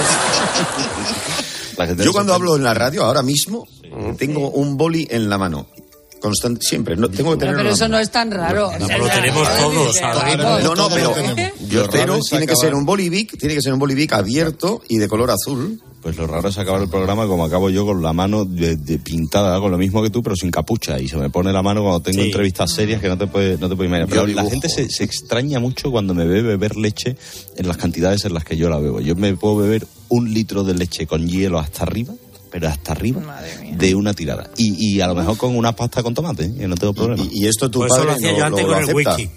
es. La gente Yo no cuando se- hablo en la radio, ahora mismo, tengo un boli en la mano. Constante, siempre. No, tengo que Pero, tener pero una- eso no es tan raro. No, lo tenemos todos, ahora. No, no, pero Lo raro pero es tiene que acabar- ser un bolivic, tiene que ser un bolivic abierto y de color azul. Pues lo raro es acabar el programa como acabo yo con la mano de, de pintada, hago lo mismo que tú, pero sin capucha. Y se me pone la mano cuando tengo Sí. entrevistas serias que no te puedes no te puedes imaginar. Pero Yo la dibujo. gente se, se extraña mucho cuando me ve beber leche en las cantidades en las que yo la bebo. Yo me puedo beber un litro de leche con hielo hasta arriba, pero hasta arriba, de una tirada. Y, y a lo mejor con una pasta con tomate, ¿eh? Que no tengo problema. Y, y esto tu Pues eso lo padre hacía no, yo antes lo- con lo el acepta. whisky.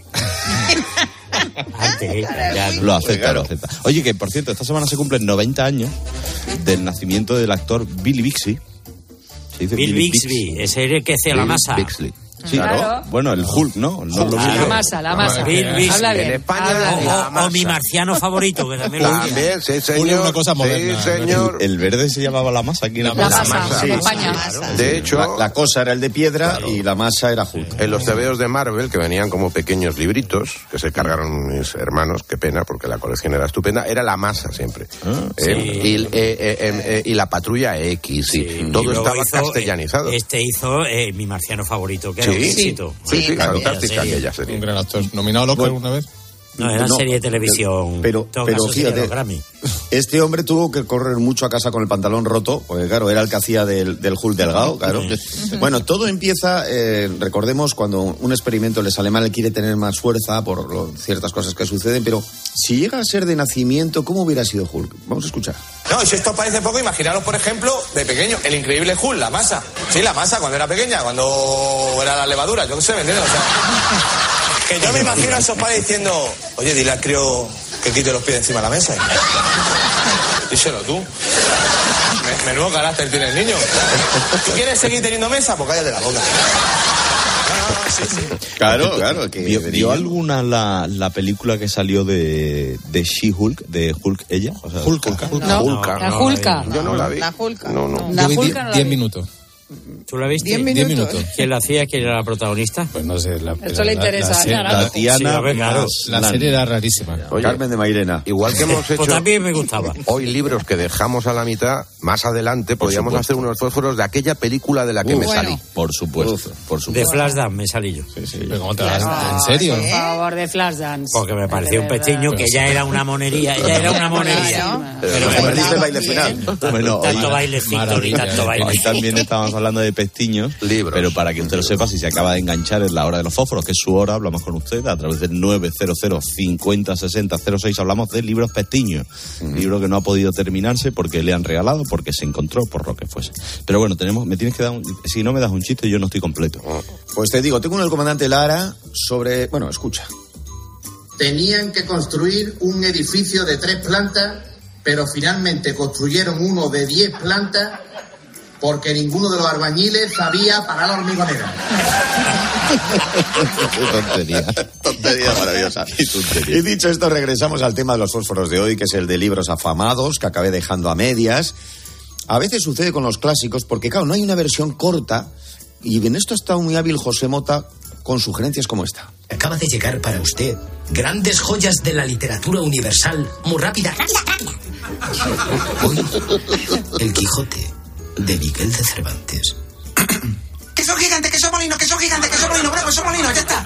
Antes, ya no. Lo acepta, lo acepta. Oye, que por cierto, esta semana se cumplen noventa años del nacimiento del actor Billy Bixby. Se dice Bill Bixby, ese era el que hacía la Bill masa. Bixby. Sí, Claro. claro. Bueno, el Hulk, ¿no? No es lo La mismo. masa, la masa. Bill Bixby. Habla bien. En España, habla bien. la O, masa. o mi marciano favorito, que también lo También, sí, señor. Una- una cosa moderna. Sí, señor. El, el verde se llamaba la masa aquí en La España. masa, en España. De hecho, La, la cosa era el de piedra y la masa era Hulk. en los tebeos de Marvel, que venían como pequeños libritos, que se cargaron mis hermanos, qué pena, porque la colección era estupenda, era la masa siempre. Eh, sí. y, eh, eh, eh, eh, y la patrulla X, y Y todo luego estaba hizo, castellanizado. eh, Este hizo eh, mi marciano favorito, que era un Sí, éxito. sí, sí, Aquella fantástica serie. aquella serie. Un gran actor. ¿Nominado al Oscar Bueno. alguna vez? No, era No, serie de televisión. Pero, En todo pero caso, sería fíjate, los Grammy. este hombre tuvo que correr mucho a casa con el pantalón roto, porque claro, era el que hacía del, del Hulk delgado, claro. Bueno, todo empieza, eh, recordemos, cuando un experimento le sale mal, él quiere tener más fuerza por lo- ciertas cosas que suceden, pero si llega a ser de nacimiento, ¿cómo hubiera sido Hulk? Vamos a escuchar. No, si esto parece poco, imaginaros, por ejemplo, de pequeño, el increíble Hulk, la masa. Sí, la masa, cuando era pequeña, cuando era la levadura, yo qué sé, ¿me entiendes? O sea, que yo me imagino a esos padres diciendo, oye, dile al crío que quite los pies de encima de la mesa. Díselo tú. Me- Menudo carácter tiene el niño. ¿Tú quieres seguir teniendo mesa? Pues cállate la boca. No, no, no, sí, sí. Claro, claro. Que ¿Vio, de vio niño. alguna la, la película que salió de, de She-Hulk, de Hulk ella? O sea, Hulka. Hulka. No, Hulka. la Hulka. Yo no la vi. La Hulka. No, no. La Yo vi Hulka die- no la diez vi. minutos. ¿Tú la viste? Diez minutos. Diez minutos. ¿Quién la hacía? ¿Quién era la protagonista? Pues no sé. La, Eso le interesa. La, la, la Tiana. Sí, a ver, claro. La, la serie era rarísima. Oye, Carmen de Mairena. Igual que hemos hecho... Pues también me gustaba. Hoy libros que dejamos a la mitad, más adelante podríamos hacer unos fósforos de aquella película de la que uh, me bueno. salí. Por supuesto, Uf. por supuesto. De Flashdance me salí yo. Sí, sí. Pero ¿cómo te vas? No, ¿En serio? Por favor, de Flashdance. Porque me parecía un pestiño que ya era una monería. Ya era una monería. Pero me perdiste el baile final. Bueno, tanto hoy, bailecito ni tanto baile. Hoy también estábamos hablando de pestiños, libros. Pero para que usted lo sepa, si se acaba de enganchar en la hora de los fósforos, que es su hora, hablamos con usted a través del nueve cero cero cincuenta sesenta cero seis. Hablamos de libros pestiños, mm. libro que no ha podido terminarse porque le han regalado, porque se encontró, por lo que fuese. Pero bueno, tenemos, me tienes que dar un, si no me das un chiste, yo no estoy completo. Pues te digo, tengo uno del comandante Lara sobre, bueno, escucha. Tenían que construir un edificio de tres plantas, pero finalmente construyeron uno de diez plantas porque ninguno de los albañiles sabía parar la hormigonera. Tontería, tontería maravillosa. Tontería. Y dicho esto, regresamos al tema de los fósforos de hoy, que es el de libros afamados, que acabé dejando a medias. A veces sucede con los clásicos, porque claro, no hay una versión corta, y en esto ha estado muy hábil José Mota con sugerencias como esta. Acaba de llegar para usted grandes joyas de la literatura universal, muy rápida. ¡Rápida, rápida! Hoy, El Quijote, de Miguel de Cervantes. ¡Queso gigante, queso molino, queso gigante, queso molino, bravo, queso molino, ya está!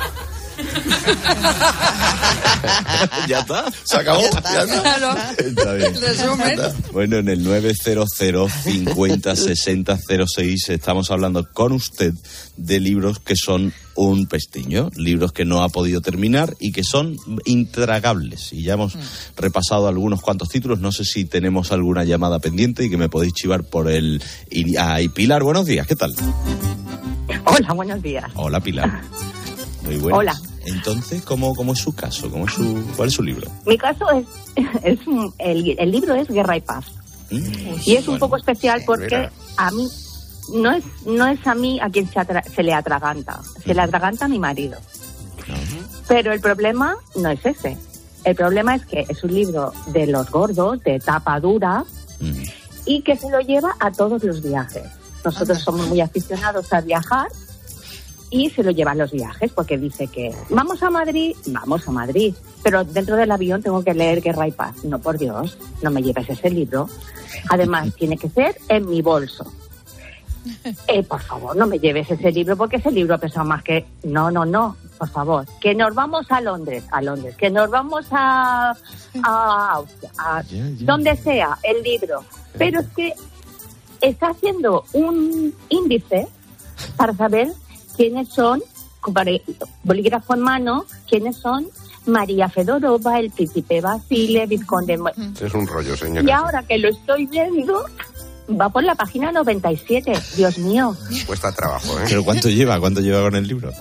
¿Ya está? ¿Se acabó? Ya está. ¿Ya está? Claro. Está bien. Resumen. Bueno, en el nueve cero cero cincuenta sesenta cero seis estamos hablando con usted de libros que son un pestiño, libros que no ha podido terminar y que son intragables. Y ya hemos mm. repasado algunos cuantos títulos. No sé si tenemos alguna llamada pendiente y que me podéis chivar por el... Y, ah, y Pilar, buenos días, ¿qué tal? Hola, buenos días. Hola, Pilar. Muy bueno. Hola. Entonces, ¿cómo, cómo es su caso? ¿Cómo es su, ¿Cuál es su libro? Mi caso es, es un, el, el libro es Guerra y Paz. Mm, y es bueno, un poco especial porque mira. a mí, no es, no es a mí a quien se, atra, se le atraganta, se uh-huh. le atraganta a mi marido. Uh-huh. Pero el problema no es ese. El problema es que es un libro de los gordos, de tapa dura, uh-huh. y que se lo lleva a todos los viajes. Nosotros uh-huh. somos muy aficionados a viajar, y se lo llevan los viajes porque dice que vamos a Madrid, vamos a Madrid, pero dentro del avión tengo que leer Guerra y Paz. No, por Dios, no me lleves ese libro. Además, tiene que ser en mi bolso. Eh, por favor, no me lleves ese libro porque ese libro pesa más que... No, no, no, por favor. Que nos vamos a Londres, a Londres, que nos vamos a... a Austria, a yeah, yeah. donde sea, el libro. Pero es que está haciendo un índice para saber quiénes son, con bolígrafo en mano, quiénes son María Fedorova, el príncipe Basile, Vizconde... Es un rollo, señora. Y ahora que lo estoy viendo, va por la página noventa y siete. Dios mío. Cuesta trabajo, ¿eh? ¿Pero cuánto lleva? ¿Cuánto lleva con el libro?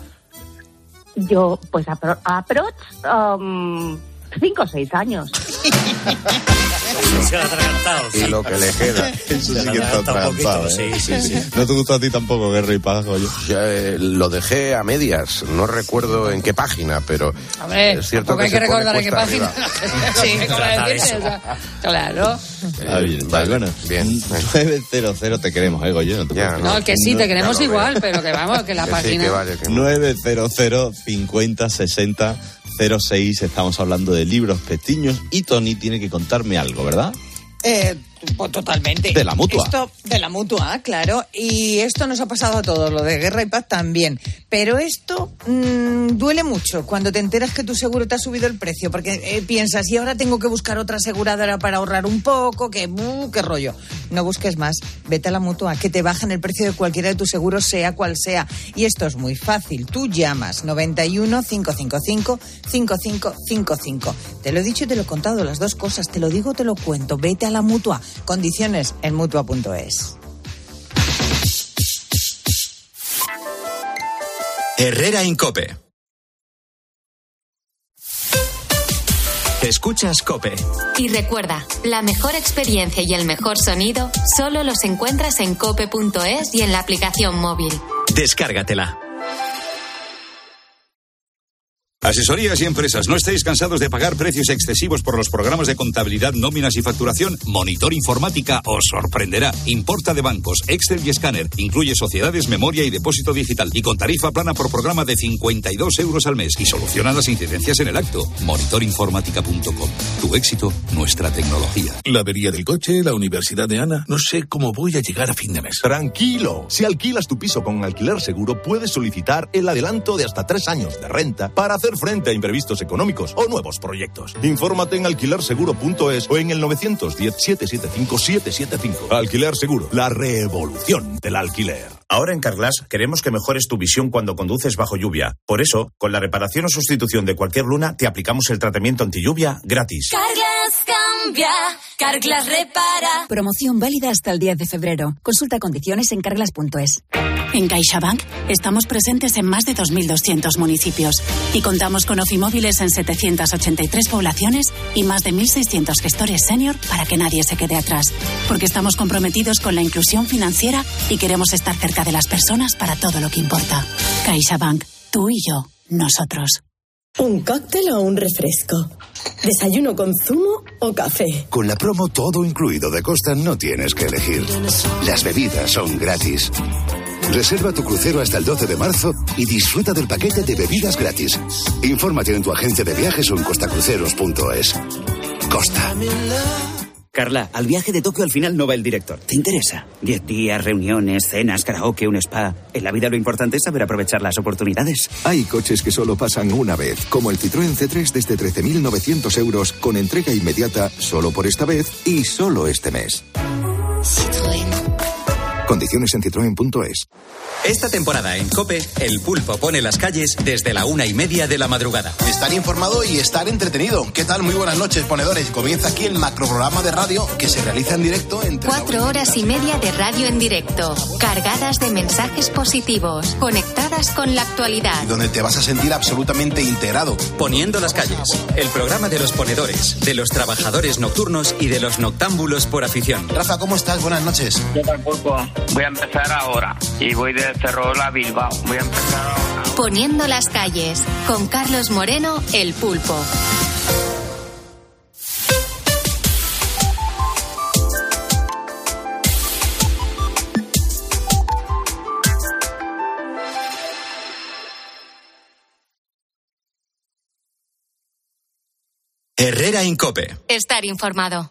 Yo, pues, apro- aprox... Um, cinco o seis años. Se ha atragantado, sí. Y lo que le queda. Eso sí que está atragantado. Sí, sí, sí. ¿No te gustó a ti tampoco Guerra y Paz, oye? Ya, eh, lo dejé a medias. No recuerdo en qué página, pero Hombre, es cierto que hay se que recordar en qué página. Sí, claro. Ah, bien, vale, bueno. Bien. nueve cero cero te queremos, ¿eh, Goyo? No, te ya, no, que sí, te queremos claro, igual, pero que vamos, que la que página... Sí, que vale, que nueve cero cero cincuenta sesenta cero seis. Estamos hablando de libros pestiños y Tony tiene que contarme algo, ¿verdad? Eh, pues totalmente. De la Mutua. Esto, de la Mutua, claro. Y esto nos ha pasado a todos, lo de Guerra y Paz también. Pero esto mmm, duele mucho cuando te enteras que tu seguro te ha subido el precio, porque eh, piensas, y ahora tengo que buscar otra aseguradora para ahorrar un poco, que uh, qué rollo. No busques más, vete a la Mutua, que te bajan el precio de cualquiera de tus seguros, sea cual sea. Y esto es muy fácil. Tú llamas noventa y uno, cinco cinco cinco, cinco cinco cinco cinco. Te lo he dicho y te lo he contado, las dos cosas. Te lo digo, te lo cuento. Vete a la Mutua. Condiciones en mutua punto es. Herrera Incope. Escuchas COPE. Y recuerda, la mejor experiencia y el mejor sonido solo los encuentras en cope punto es y en la aplicación móvil. Descárgatela. Así Asesorías y empresas, ¿no estáis cansados de pagar precios excesivos por los programas de contabilidad, nóminas y facturación? Monitor Informática os sorprenderá. Importa de bancos, Excel y escáner. Incluye sociedades, memoria y depósito digital. Y con tarifa plana por programa de cincuenta y dos euros al mes. Y soluciona las incidencias en el acto. monitor informática punto com. Tu éxito, nuestra tecnología. La avería del coche, la universidad de Ana. No sé cómo voy a llegar a fin de mes. Tranquilo. Si alquilas tu piso con Alquiler Seguro, puedes solicitar el adelanto de hasta tres años de renta para hacer frente a imprevistos económicos o nuevos proyectos. Infórmate en alquiler seguro punto es o en el nueve uno cero, siete siete cinco, siete siete cinco. Alquiler Seguro, la revolución del alquiler. Ahora en Carglass queremos que mejores tu visión cuando conduces bajo lluvia. Por eso, con la reparación o sustitución de cualquier luna, te aplicamos el tratamiento antilluvia gratis. Carglass cambia, Carglass repara. Promoción válida hasta el diez de febrero. Consulta condiciones en carglass punto es. En CaixaBank estamos presentes en más de dos mil doscientos municipios y contamos con Ofimóviles en setecientas ochenta y tres poblaciones y más de mil seiscientos gestores senior para que nadie se quede atrás. Porque estamos comprometidos con la inclusión financiera y queremos estar cerca de las personas para todo lo que importa. CaixaBank, tú y yo, nosotros. ¿Un cóctel o un refresco? ¿Desayuno con zumo o café? Con la promo todo incluido de Costa no tienes que elegir. Las bebidas son gratis. Reserva tu crucero hasta el doce de marzo y disfruta del paquete de bebidas gratis. Infórmate en tu agencia de viajes o en costacruceros punto es. Costa. Carla, al viaje de Tokio al final no va el director. ¿Te interesa? Diez días, reuniones, cenas, karaoke, un spa. En la vida lo importante es saber aprovechar las oportunidades. Hay coches que solo pasan una vez, como el Citroën C tres desde trece mil novecientos euros con entrega inmediata solo por esta vez y solo este mes. Citroën. Condiciones en citroen punto es. Esta temporada en COPE, el pulpo pone las calles desde la una y media de la madrugada. Estar informado y estar entretenido. ¿Qué tal? Muy buenas noches, ponedores. Comienza aquí el macroprograma de radio que se realiza en directo entre... Cuatro horas y media de radio en directo, cargadas de mensajes positivos, conectadas con la actualidad. Donde te vas a sentir absolutamente integrado. Poniendo las calles, el programa de los ponedores, de los trabajadores nocturnos y de los noctámbulos por afición. Rafa, ¿cómo estás? Buenas noches. ¿Qué tal, pulpo? Voy a empezar ahora y voy de Ferrol a Bilbao. Voy a empezar ahora. Poniendo las calles, con Carlos Moreno, el pulpo. Herrera en COPE. Estar informado.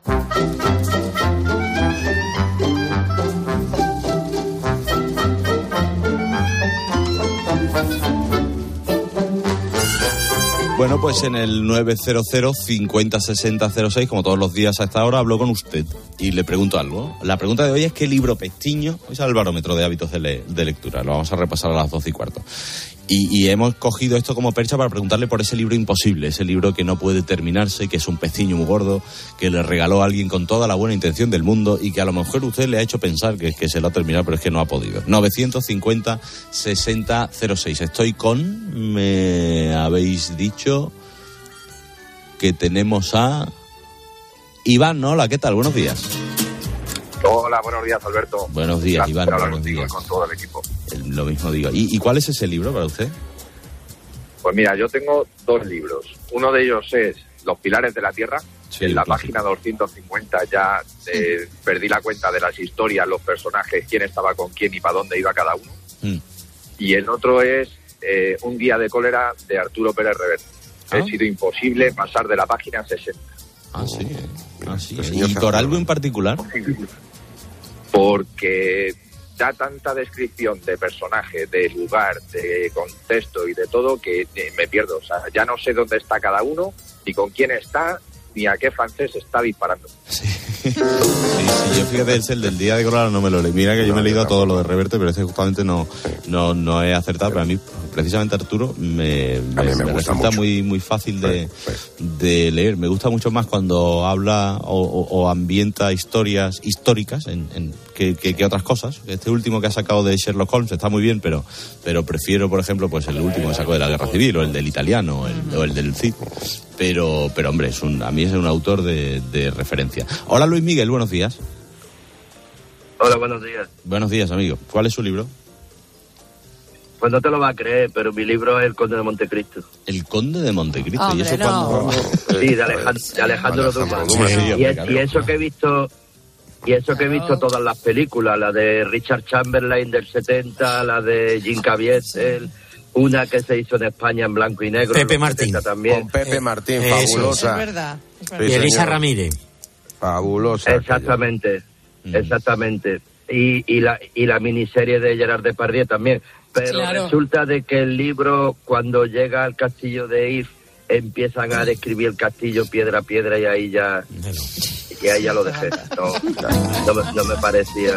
Bueno, pues en el nueve cero cero, cincuenta, sesenta, cero seis, como todos los días a esta hora, hablo con usted y le pregunto algo. La pregunta de hoy es: ¿qué libro pestiño? Hoy sale el barómetro de hábitos de, le- de lectura. Lo vamos a repasar a las doce y cuarto. Y, y hemos cogido esto como percha para preguntarle por ese libro imposible, ese libro que no puede terminarse, que es un pestiño muy gordo, que le regaló a alguien con toda la buena intención del mundo y que a lo mejor usted le ha hecho pensar que, que se lo ha terminado, pero es que no ha podido. novecientos cincuenta, sesenta, cero seis. Estoy con... Me habéis dicho que tenemos a... Iván, ¿no? Hola, ¿qué tal? Buenos días. Hola, buenos días, Alberto. Buenos días, Gracias Iván. por hablar Buenos contigo días. y con todo el equipo. El- lo mismo digo. ¿Y, ¿Y cuál es ese libro para usted? Pues mira, yo tengo dos libros. Uno de ellos es Los Pilares de la Tierra. Sí, en la clásico. página doscientos cincuenta ya eh, perdí la cuenta de las historias, los personajes, quién estaba con quién y para dónde iba cada uno. Mm. Y el otro es eh, Un guía de cólera de Arturo Pérez Reverte. Ah. Ha sido imposible pasar de la página sesenta. Ah, sí. Ah, sí. ¿Y por algo en particular? Porque da tanta descripción de personaje, de lugar, de contexto y de todo que eh, me pierdo. O sea, ya no sé dónde está cada uno, ni con quién está, ni a qué francés está disparando. Sí, sí, yo fíjate, es el del día de cólera, no me lo leí. Mira que yo me he leído a todo lo de Reverte, pero ese justamente no, no, no he acertado. Pero a mí, precisamente Arturo, me, me, me me gusta resulta mucho. muy, muy fácil de, de leer. Me gusta mucho más cuando habla o, o, o ambienta historias históricas en, en, que, que, que otras cosas. Este último que ha sacado de Sherlock Holmes está muy bien, pero, pero prefiero, por ejemplo, pues el último que sacó de la Guerra Civil, o el del italiano, o el, o el del Cid. Pero, pero hombre, es un, a mí es un autor de, de referencia. Hola, Luis Miguel, buenos días. Hola, buenos días. Buenos días, amigo. ¿Cuál es su libro? pues no te lo vas a creer, pero mi libro es El Conde de Montecristo. El Conde de Montecristo. Hombre, ¿Y eso no. cuándo? Sí, de Alejandro, de Alejandro Dumas. Y, es- y eso que he visto... Y eso que he visto todas las películas, la de Richard Chamberlain del setenta, la de Jim Caviezel, una que se hizo en España en blanco y negro. Pepe en los Martín. setenta también. Con Pepe Martín, Eh, fabulosa. eso es verdad, es Sí, verdad. Y Elisa señor. Ramírez. Fabulosa. Exactamente, exactamente. Y, y, la, y la miniserie de Gerard Depardieu también. Pero Claro. resulta de que el libro, cuando llega al castillo de If, empiezan a describir el castillo piedra a piedra y ahí ya... Y ahí ya lo dejé. No, no, me, no me parecía...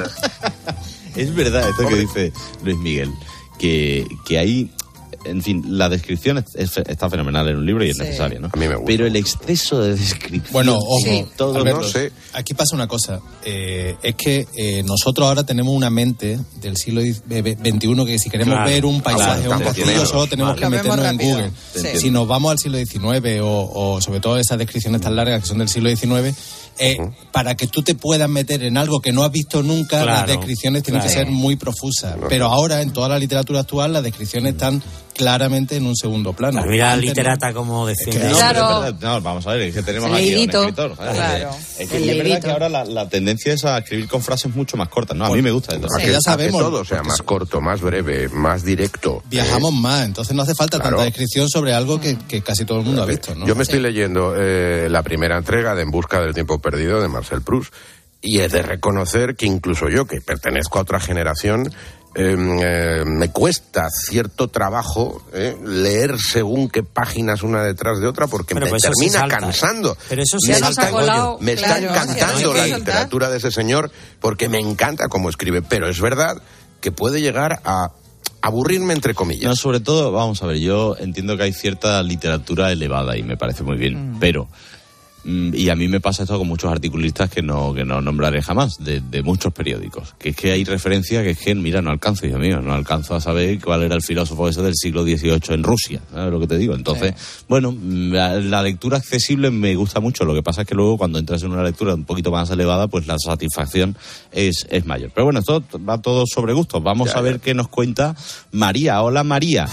Es verdad esto que dice Luis Miguel, que, que hay, en fin, la descripción es- es- está fenomenal en un libro y es Sí. necesaria, ¿no? A mí me gusta. Pero el exceso de descripción... Bueno, ojo, Sí. todo Alberto, no sé. aquí pasa una cosa. eh, es que eh, nosotros ahora tenemos una mente del siglo veintiuno que si queremos Claro, ver un paisaje claro, o un te castillo entiendo. solo tenemos Vale. que Lo vemos meternos en rápido. Google. Te entiendo. Si nos vamos al siglo diecinueve o, o sobre todo esas descripciones tan largas que son del siglo diecinueve, eh, para que tú te puedas meter en algo que no has visto nunca, las Claro, descripciones tienen claro. que ser muy profusas. Pero ahora en toda la literatura actual las descripciones están claramente en un segundo plano. Pues mira, Antes no. literata como defiende. que No, Claro. pero es verdad. No, vamos a ver, es que tenemos El aquí a un leidito. escritor. ¿sabes? Claro. Es que El y es verdad leidito. que ahora la, la tendencia es a escribir con frases mucho más cortas, ¿no? A mí me gusta. A que, a que todo sea más corto, más breve, más directo. Viajamos más, entonces no hace falta Claro. tanta descripción sobre algo que, que casi todo el mundo ha visto, ¿no? Yo me estoy leyendo eh, la primera entrega de En busca del tiempo perdido de Marcel Proust y he de reconocer que incluso yo, que pertenezco a otra generación, eh, eh, me cuesta cierto trabajo eh, leer según qué páginas una detrás de otra porque Pero me pues eso se termina salta. cansando. Pero eso se me salta, está, Goyo. me está Claro, encantando sí, hay la que saltar. literatura de ese señor porque me encanta cómo escribe, pero es verdad que puede llegar a aburrirme entre comillas. No, sobre todo, vamos a ver, yo entiendo que hay cierta literatura elevada y me parece muy bien, pero mm, y a mí me pasa esto con muchos articulistas que no que no nombraré jamás, de, de muchos periódicos, que es que hay referencia que es que, mira, no alcanzo, hijo mío, no alcanzo a saber cuál era el filósofo ese del siglo dieciocho en Rusia, ¿sabes lo que te digo? Entonces, bueno, mm, la, la lectura accesible me gusta mucho, lo que pasa es que luego cuando entras en una lectura un poquito más elevada, pues la satisfacción es, es mayor. Pero bueno, esto va todo sobre gustos. Vamos Ya, a ver ya. qué nos cuenta María. Hola, María.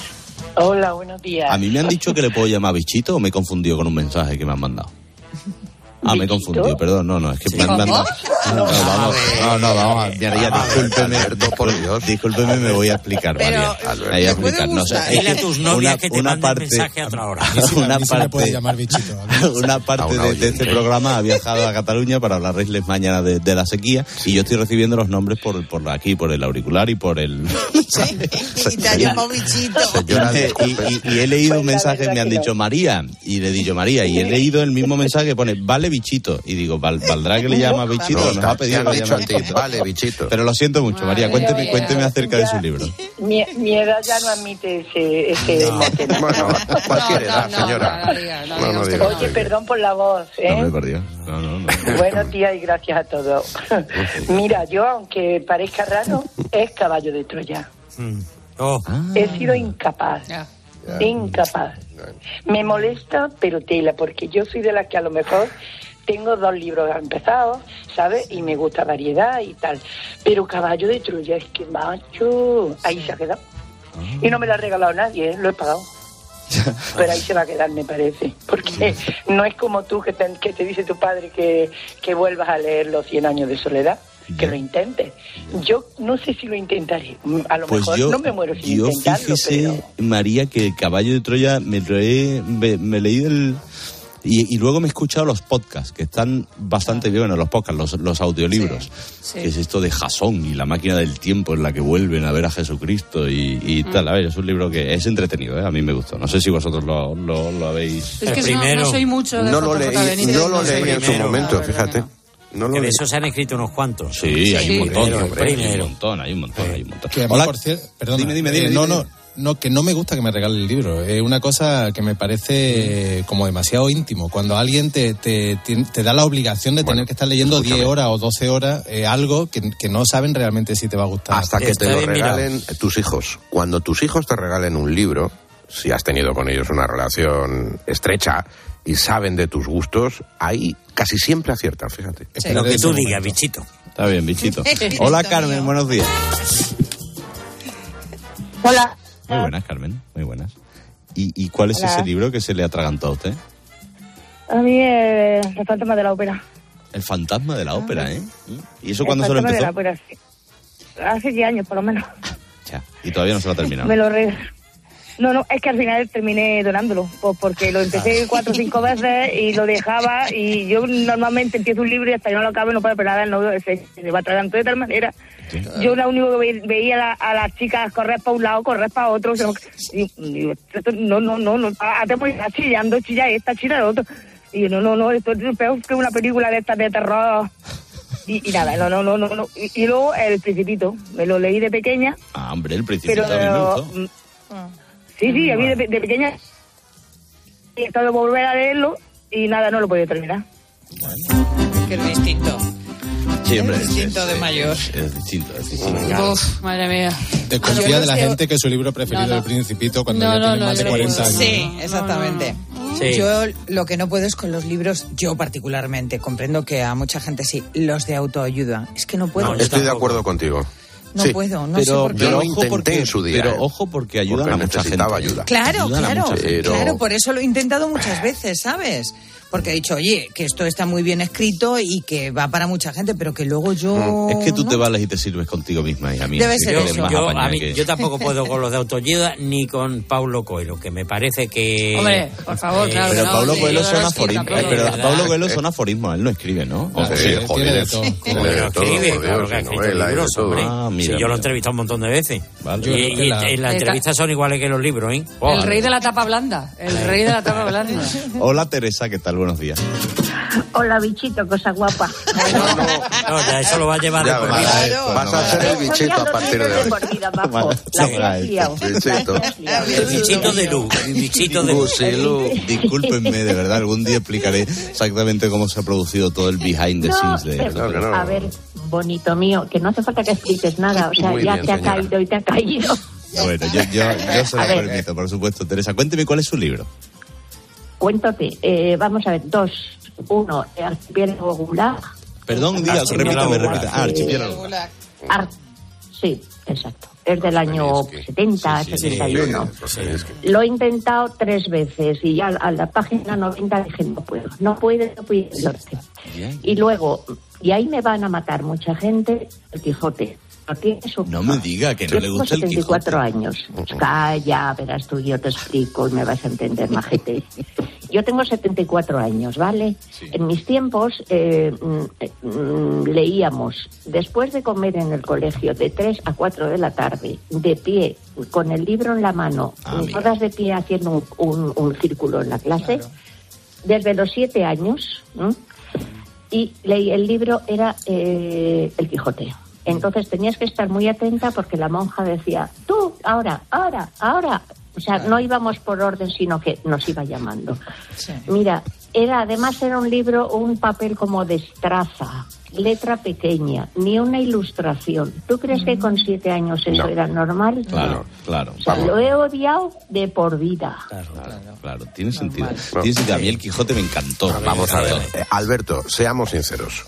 Hola, buenos días. A mí me han dicho que le puedo llamar bichito o me he confundido con un mensaje que me han mandado. Ah, me he confundido, perdón, no, no, es que me han mandado. No, no, vamos, no, no, vamos, María, discúlpeme, por Dios. Discúlpeme, me voy a explicar, Pero, María. Me voy a explicar, no sé. Dile a tus novias que te una manden parte, mensaje a otra hora. una A mí se me puede parte, llamar bichito. una parte de, de este programa ha viajado a Cataluña para hablarles mañana de, de la sequía y yo estoy recibiendo los nombres por, por aquí, por el auricular y por el... Y te ha llamado bichito. y, y- y he leído un mensaje, me han dicho María, y le he dicho María, y he leído el mismo mensaje que pone, vale bichito, y digo, ¿val- ¿valdrá que le llama bichito? No, Nos ha te pedido han que le dicho llame a ti, bichito. vale, bichito. Pero lo siento mucho, María, cuénteme, cuénteme acerca de su libro. Mi, mi edad ya no admite ese, ese mote. Bueno, cualquier edad, señora. No, no diga Oye, usted. perdón por la voz, No, ¿eh? hombre, por Dios. No, no, no. Bueno, tía, y gracias a todos. Mira, yo, aunque parezca raro, es caballo de Troya. Oh. He sido incapaz. Incapaz. Me molesta, pero tela, porque yo soy de las que a lo mejor tengo dos libros empezados, ¿sabes? Y me gusta variedad y tal. Pero Caballo de Troya, es que macho, ahí se ha quedado. Y no me lo ha regalado nadie, ¿eh? Lo he pagado. Pero ahí se va a quedar, me parece. Porque no es como tú que te, que te dice tu padre que, que vuelvas a leer Los cien años de soledad. Que lo intentes. Yo no sé si lo intentaré. A lo Pues mejor yo, no me muero sin yo intentarlo, fíjese, pero... María, que el Caballo de Troya me, lo he, me, me leí el... Y, y luego me he escuchado los podcasts, que están bastante bien, bueno, los podcasts, los, los audiolibros, sí. que es esto de Jasón y la máquina del tiempo en la que vuelven a ver a Jesucristo y, y Mm. tal. A ver, es un libro que es entretenido, ¿eh? A mí me gustó. No sé si vosotros lo, lo, lo habéis... Es que no, no soy mucho de No lo J J leí, Benítez, no lo soy leí en su primero. momento, fíjate. No lo Que de leí. eso se han escrito unos cuantos. Sí, hay un montón, Primero, hombre, hay un primero. montón, hay un montón, hay un montón. Que a mí, Hola. por cierto, perdona, Dime, dime, dime, eh, no, dime, no, no, que no me gusta que me regale el libro. Es una cosa que me parece eh, como demasiado íntimo. Cuando alguien te, te, te, te da la obligación de tener que estar leyendo diez horas o doce horas eh, algo que, que no saben realmente si te va a gustar. Hasta que te lo regalen tus hijos. Cuando tus hijos te regalen un libro, si has tenido con ellos una relación estrecha y saben de tus gustos, ahí casi siempre aciertan, fíjate. Lo que tú digas, bichito. Está bien, bichito. Hola, Carmen, buenos días. Hola. Muy buenas, Carmen, muy buenas. ¿Y, y cuál es Hola. ese libro que se le atragantó a usted? A mí es El fantasma de la ópera. El fantasma de la ópera, ¿eh? ¿Y eso El cuándo se lo fantasma de la empezó? ópera, sí. Hace diez años, por lo menos. Ya, y todavía no se lo ha terminado. Me lo re... No, no, es que al final terminé donándolo, pues porque lo empecé cuatro o cinco veces y lo dejaba, y yo normalmente empiezo un libro y hasta que no lo acabe no puedo esperar nada, el novio se, se va atragantando de tal manera. Sí. Yo lo único que ve, veía a, la, a las chicas correr para un lado, correr para otro, y, y, no, no, no, no, hasta pues está chillando, chilla esta, chilla el otro. Y yo, no, no, no, esto es peor que una película de estas de terror. Y, y nada, no, no, no, no, no. Y, y luego El Principito, me lo leí de pequeña. Ah, hombre, El Principito pero, a mí me gustó. Sí, sí, a mí de, de pequeña he estado de volver a leerlo y nada, no lo he podido terminar. Bueno. Que es distinto. Sí, hombre, es distinto es, de es, mayor. Es, es distinto, es distinto. Uf, madre mía. Desconfía de la gente que su libro preferido no, no. es El Principito cuando no, ya no, tiene no, más de cuarenta años. Sí, exactamente. No, no. Sí. Yo lo que no puedo es con los libros, yo particularmente, comprendo que a mucha gente sí, los de autoayuda. Es que no puedo. No, estoy de acuerdo contigo. No sí. puedo, no pero, sé por qué. Yo lo ojo intenté porque, en su día. Pero ¿eh? ojo porque ayudan porque a mucha gente. ayuda. Claro, ayudan claro, a mucha gente. Pero... claro, por eso lo he intentado muchas veces, ¿sabes? Porque he dicho, oye, que esto está muy bien escrito y que va para mucha gente, pero que luego yo... Es que tú ¿no? te vales y te sirves contigo misma y a mí. Debe sí ser que eso. eres más Yo, apañada a mí- que- yo tampoco puedo con los de autoayuda ni con Paulo Coelho, que me parece que... Hombre, por favor, Eh, claro. Pero que no, Pablo sí, Coelho yo son no aforismos. escribo, Pero ¿verdad? Pablo Coelho son aforismos, él no escribe, ¿no? Oh, sí, sí, joder, de todo. Tiene Pero de todo, escribe, joder, claro que ha sí, escrito novela y de libros, todo. hombre. Ah, mira, Sí, yo lo mira. he entrevistado un montón de veces. Vale. Y, y- Yo- y las entrevistas son iguales que los libros, ¿eh? Oh, El rey de la tapa blanda. El rey de la tapa blanda. Hola Teresa, ¿qué tal? Buenos días. Hola, bichito, cosa guapa. No, ya eso lo va a llevar Ya de por verás, vida. Claro. vas a ser el Eso bichito ya a lo partir tienes de hoy. por vida, majo. Vale, La no, que has liado. Bichito. La que has liado. El bichito de luz. El bichito de luz. Gusilú. Discúlpenme, de verdad, algún día explicaré exactamente cómo se ha producido todo el behind the No, scenes de... pero, Claro que no. a ver, bonito mío, que no hace falta que expliques nada. O sea, Muy ya bien, te ha señora. caído y te ha caído. Bueno, yo, yo, yo se lo A ver. permito, por supuesto. Teresa, cuénteme cuál es su libro. Cuéntate, eh, vamos a ver, dos. Uno, Archipiélago Gulag. Perdón, diga, Archipiélago repítame, Gulag. repítame. Ah, Archipiélago. Ar- sí, exacto. Es del año setenta, Sí, sí, setenta y uno. Sí, es que- Lo he intentado tres veces y ya a la página noventa dije, no puedo, no puedo, no puedo. Bien. Y luego, y ahí me van a matar mucha gente, el Quijote. No, tiene su- No me diga que no Yo le tengo gusta el setenta y cuatro Quijote. años. Calla, verás tú, yo te explico y me vas a entender, majete. Yo tengo setenta y cuatro años, ¿vale? Sí. En mis tiempos eh, mm, mm, leíamos, después de comer en el colegio, de tres a cuatro de la tarde, de pie, con el libro en la mano, Ah, mira. todas de pie haciendo un, un- un círculo en la clase, desde los siete años, ¿no? Y leí el libro, era eh, El Quijote. Entonces tenías que estar muy atenta porque la monja decía, tú, ahora, ahora, ahora. O sea, no íbamos por orden, sino que nos iba llamando. Sí. Mira, era además era un libro, un papel como de estraza, letra pequeña, ni una ilustración. ¿Tú crees que con siete años eso No. era normal? Claro, claro. O sea, lo he odiado de por vida. Claro, claro, tiene sentido. No. Tiene sentido. A mí el Quijote me encantó. Vamos a ver, eh, Alberto, seamos sinceros.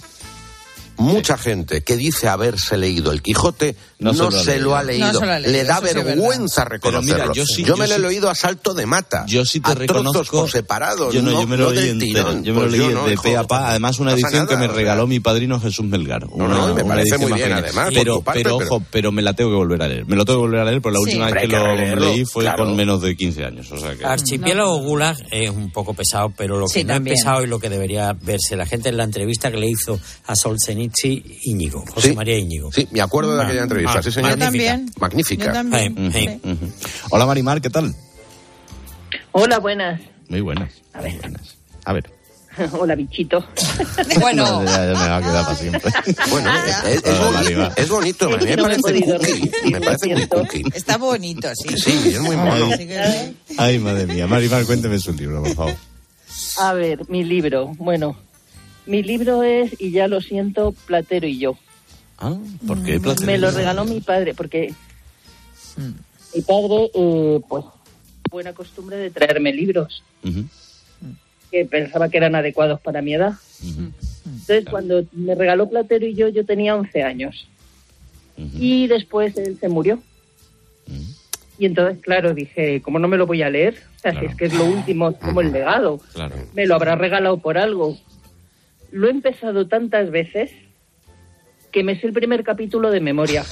Mucha gente que dice haberse leído el Quijote No no, se lo ha se lo ha leído. leído. No se lo ha leído, Le da eso sí es vergüenza Pero mira, reconocerlo. yo sí- me yo lo he sí- leído a salto de mata. Yo sí te a reconozco. trozos por separado. Yo no, yo me lo leí del entero. tirón. Yo me lo Pues leí yo no, de hijo. pe a pa. Además, una No pasa edición que nada, me o regaló sea. mi padrino Jesús Melgar. No, no, me una parece edición muy más bien, pequeña. además, por Pero, tu parte, pero pero- ojo, pero me la tengo que volver a leer. Me lo tengo que volver a leer porque la Sí. última vez Hombre, que hay que lo releerlo, leí fue claro. con menos de quince años. O sea que... Archipiélago Gulag es un poco pesado, pero lo que Sí, no también. es pesado y lo que debería verse la gente en la entrevista que le hizo a Solzhenitsyn Íñigo, José Sí. María Íñigo. Sí, me acuerdo de aquella Ah, entrevista, ah, sí, señor. Yo también. Magnífica. Yo también. Eh, eh. Sí. Ujú. Hola Marimar, ¿qué tal? Hola, buenas. Muy buenas. A ver. Muy buenas. A ver. Hola, bichito. Bueno, No, ya, ya me va a quedar para siempre. Bueno, es, es Hola, bonito, Marimar. es bonito, a mí me No me he parece podido cookie. resistir, Me parece lo muy siento. cookie. está bonito, sí. Sí, es muy mono. Así que- Ay, madre mía. Marimar, cuénteme su libro, por favor. A ver, mi libro. Bueno, mi libro es, y ya lo siento, Platero y yo. Ah, ¿por qué Platero? Me lo regaló mi padre, porque mi padre, eh, pues, buena costumbre de traerme libros Ujú, que pensaba que eran adecuados para mi edad. ujú, Entonces, cuando me regaló Platero y yo, yo tenía once años. ujú. Y después él se murió. Y entonces, claro, dije, ¿cómo no me lo voy a leer? O sea, claro. Si es que es lo último, es como el legado. Claro. Me lo habrá regalado por algo. Lo he empezado tantas veces que me sé el primer capítulo de memoria.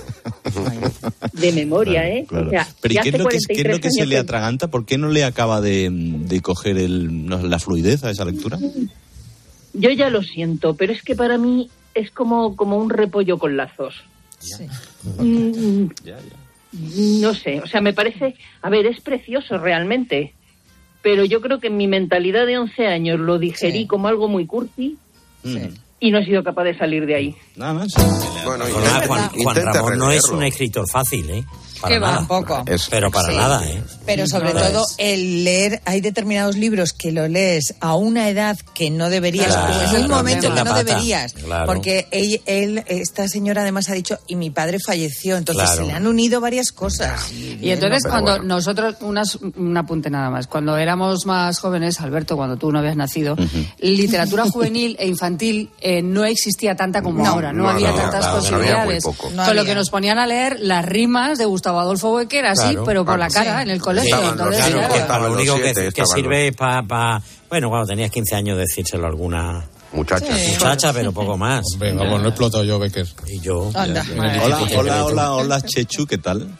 De memoria, claro, ¿eh? Claro. O sea, pero ¿y qué es lo que, qué es lo que se le atraganta? ¿Por qué no le acaba de, de coger el, no, la fluidez a esa lectura? Yo ya lo siento, pero es que para mí es como, como un repollo con lazos. Sí. Mm, ya, ya. No sé, o sea, me parece... A ver, es precioso realmente, pero yo creo que en mi mentalidad de once años lo digerí sí. como algo muy cursi sí. y no he sido capaz de salir de ahí. Nada más. Bueno, Juan, Juan, Juan Ramón no es un escritor fácil, ¿eh? Para que va, nada. tampoco. Es, pero para sí. nada, ¿eh? Pero sobre no todo es. el leer, hay determinados libros que lo lees a una edad que no deberías, claro, en un claro, momento que no pata. deberías, claro. porque él, él, esta señora además ha dicho, y mi padre falleció, entonces claro. se le han unido varias cosas. Y, y entonces no, cuando bueno. nosotros, unas, un apunte nada más, cuando éramos más jóvenes, Alberto, cuando tú no habías nacido, uh-huh. literatura juvenil e infantil eh, no existía tanta como no, ahora, no, no había no, tantas claro, posibilidades. No Con había. lo que nos ponían a leer las rimas de Gustavo Adolfo Becker, así, claro. pero por ah, la cara, sí. en el colegio. Estaban Entonces, claro, claro. que para lo único siete, que, que sirve es para... Pa, bueno, cuando tenías quince años decírselo a alguna... Muchacha. Sí. Muchacha, pero poco más. Hombre, vamos, no he explotado yo, Becker. Y yo. Anda. Hola, hola, hola, hola, Chechu, ¿qué tal?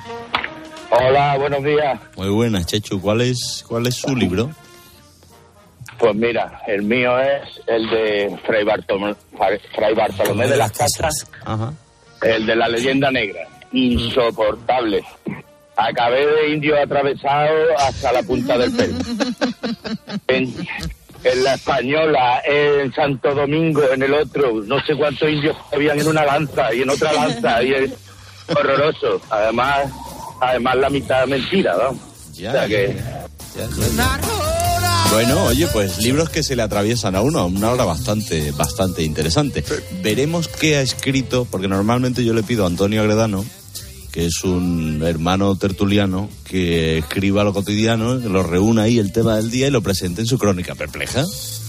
Hola, buenos días. Muy buenas, Chechu. ¿Cuál es, cuál es su libro? Pues mira, el mío es el de Fray Bartolomé, Fray Bartolomé de las Casas, Ajá. el de la leyenda negra. Insoportable. Acabé de indio atravesado hasta la punta del pelo. En, en la Española, en Santo Domingo, en el otro, no sé cuántos indios habían en una lanza y en otra lanza, y es horroroso. Además, además la mitad mentira, ¿no? Ya, o sea que... ya, ya, ya. Bueno, oye, pues libros que se le atraviesan a uno, una hora bastante, bastante interesante. Veremos qué ha escrito, porque normalmente yo le pido a Antonio Agredano, que es un hermano tertuliano, que escriba lo cotidiano, que lo reúna ahí el tema del día y lo presente en su crónica perpleja.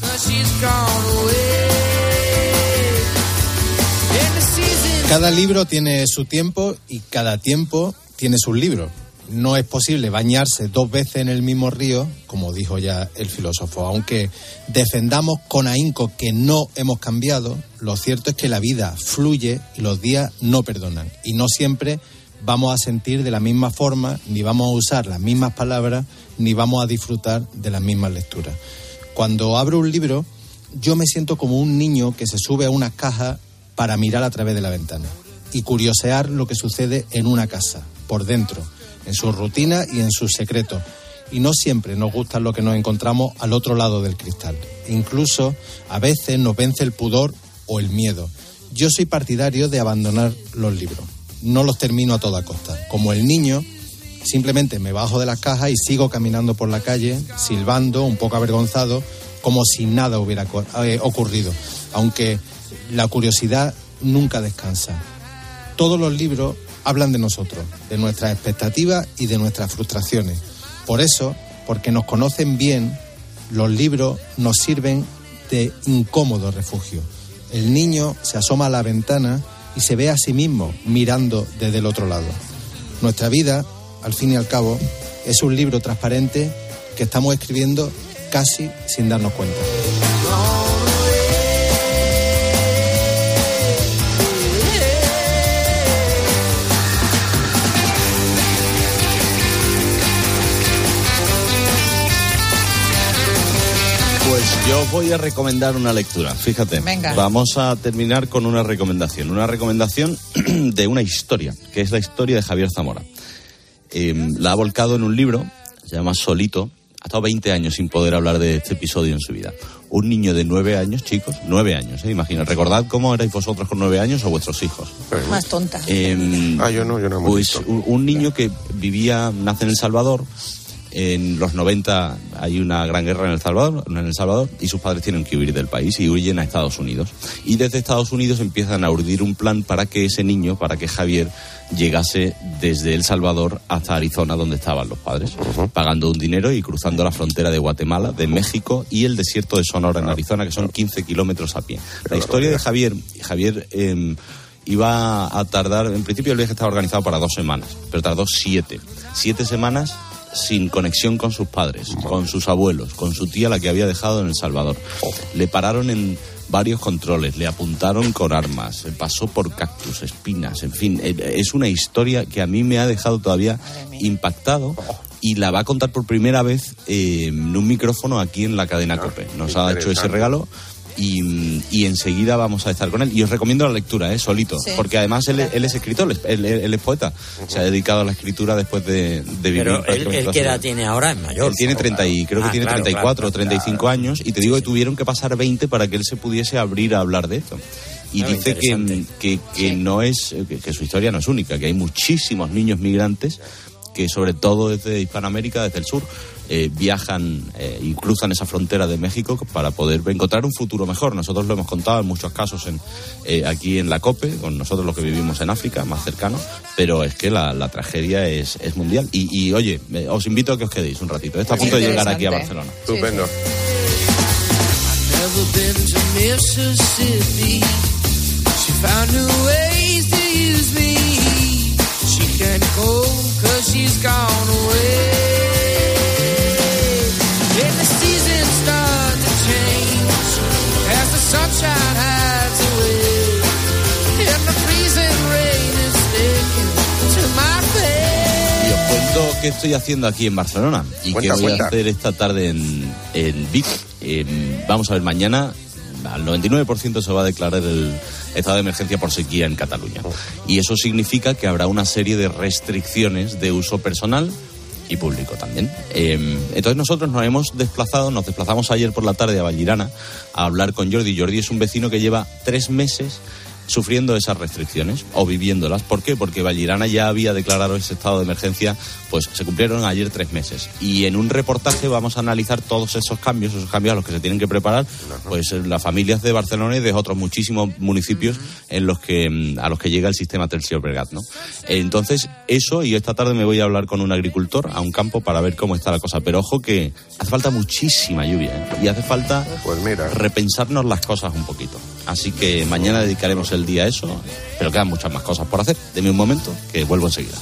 Cada libro tiene su tiempo y cada tiempo tiene sus libros. No es posible bañarse dos veces en el mismo río, como dijo ya el filósofo. Aunque defendamos con ahínco que no hemos cambiado, lo cierto es que la vida fluye y los días no perdonan. Y no siempre vamos a sentir de la misma forma, ni vamos a usar las mismas palabras, ni vamos a disfrutar de las mismas lecturas. Cuando abro un libro, yo me siento como un niño que se sube a una caja para mirar a través de la ventana y curiosear lo que sucede en una casa, por dentro, en su rutina y en sus secretos. Y no siempre nos gusta lo que nos encontramos al otro lado del cristal. Incluso a veces nos vence el pudor o el miedo. Yo soy partidario de abandonar los libros. No los termino a toda costa. Como el niño, simplemente me bajo de las cajas y sigo caminando por la calle, silbando, un poco avergonzado, como si nada hubiera eh, ocurrido. Aunque la curiosidad nunca descansa. Todos los libros hablan de nosotros, de nuestras expectativas y de nuestras frustraciones. Por eso, porque nos conocen bien, los libros nos sirven de incómodo refugio. El niño se asoma a la ventana y se ve a sí mismo mirando desde el otro lado. Nuestra vida, al fin y al cabo, es un libro transparente que estamos escribiendo casi sin darnos cuenta. Pues yo voy a recomendar una lectura, fíjate. Venga. Vamos a terminar con una recomendación. Una recomendación de una historia, que es la historia de Javier Zamora. Eh, la ha volcado en un libro, se llama Solito. Ha estado veinte años sin poder hablar de este episodio en su vida. Un niño de nueve años, chicos, nueve años, ¿eh? Imagino. Recordad cómo erais vosotros con nueve años o vuestros hijos. Más tonta. Eh, ah, yo no, yo no me Pues un, un niño que vivía, nace en El Salvador. En los noventa hay una gran guerra en El Salvador, en El Salvador y sus padres tienen que huir del país y huyen a Estados Unidos. Y desde Estados Unidos empiezan a urdir un plan para que ese niño, para que Javier, llegase desde El Salvador hasta Arizona, donde estaban los padres, uh-huh. pagando un dinero y cruzando la frontera de Guatemala, de México y el desierto de Sonora en Arizona, que son quince kilómetros a pie. La historia de Javier, Javier eh, iba a tardar, en principio el viaje estaba organizado para dos semanas, pero tardó siete. Siete semanas sin conexión con sus padres, con sus abuelos, con su tía, la que había dejado en El Salvador. Le pararon en varios controles, le apuntaron con armas, pasó por cactus, espinas, en fin. Es una historia que a mí me ha dejado todavía impactado y la va a contar por primera vez eh, en un micrófono aquí en la cadena COPE. Nos ha hecho ese regalo. Y, y enseguida vamos a estar con él. Y os recomiendo la lectura, ¿eh? Solito. Sí. Porque además él, él es escritor, él, él es poeta. Uh-huh. Se ha dedicado a la escritura después de, de vivir. Pero él, él ¿qué edad tiene ahora? Es mayor. Él tiene treinta y, creo ah, que tiene claro, treinta y cuatro o claro, treinta y cinco claro. años. Y te digo sí, que tuvieron que pasar veinte para que él se pudiese abrir a hablar de esto. Y claro, dice que, que, que sí. no es, que, que su historia no es única, que hay muchísimos niños migrantes que sobre todo desde Hispanoamérica, desde el sur, eh, viajan eh, y cruzan esa frontera de México para poder encontrar un futuro mejor. Nosotros lo hemos contado en muchos casos en, eh, aquí en la COPE, con nosotros los que vivimos en África, más cercano, pero es que la, la tragedia es, es mundial. Y, y oye, eh, os invito a que os quedéis un ratito. Está a punto de llegar aquí a Barcelona. Sí, estupendo. Can't go 'cause she's gone away. And the seasons start to change as the sunshine hides away. And the freezing rain is sticking to my face. Y os cuento qué estoy haciendo aquí en Barcelona y cuenta, qué voy cuenta. a hacer esta tarde en, en Vic. Eh, vamos a ver mañana. Al noventa y nueve por ciento se va a declarar el estado de emergencia por sequía en Cataluña. Y eso significa que habrá una serie de restricciones de uso personal y público también. Eh, entonces nosotros nos hemos desplazado, nos desplazamos ayer por la tarde a Vallirana a hablar con Jordi. Jordi es un vecino que lleva tres meses sufriendo esas restricciones o viviéndolas. ¿Por qué? Porque Vallirana ya había declarado ese estado de emergencia, pues se cumplieron ayer tres meses. Y en un reportaje vamos a analizar todos esos cambios, esos cambios a los que se tienen que preparar, pues las familias de Barcelona y de otros muchísimos municipios en los que a los que llega el sistema Tercer Llobregat, ¿no? Entonces, eso, y esta tarde me voy a hablar con un agricultor a un campo para ver cómo está la cosa. Pero ojo que hace falta muchísima lluvia, ¿eh? Y hace falta pues mira. repensarnos las cosas un poquito. Así que mañana dedicaremos el día a eso, pero quedan muchas más cosas por hacer. Deme un momento, que vuelvo enseguida.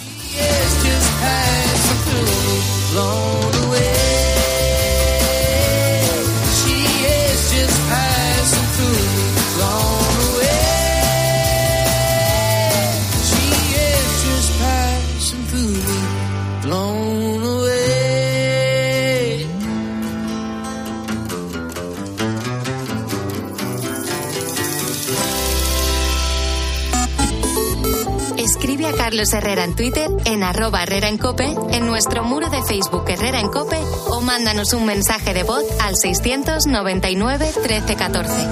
Escribe a Carlos Herrera en Twitter, en arroba Herrera en Cope, en nuestro muro de Facebook Herrera en Cope o mándanos un mensaje de voz al seiscientos noventa y nueve trece catorce.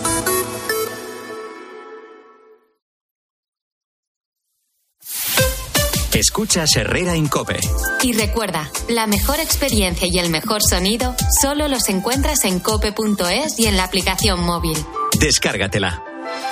Escuchas Herrera en Cope. Y recuerda, la mejor experiencia y el mejor sonido solo los encuentras en cope punto es y en la aplicación móvil. Descárgatela.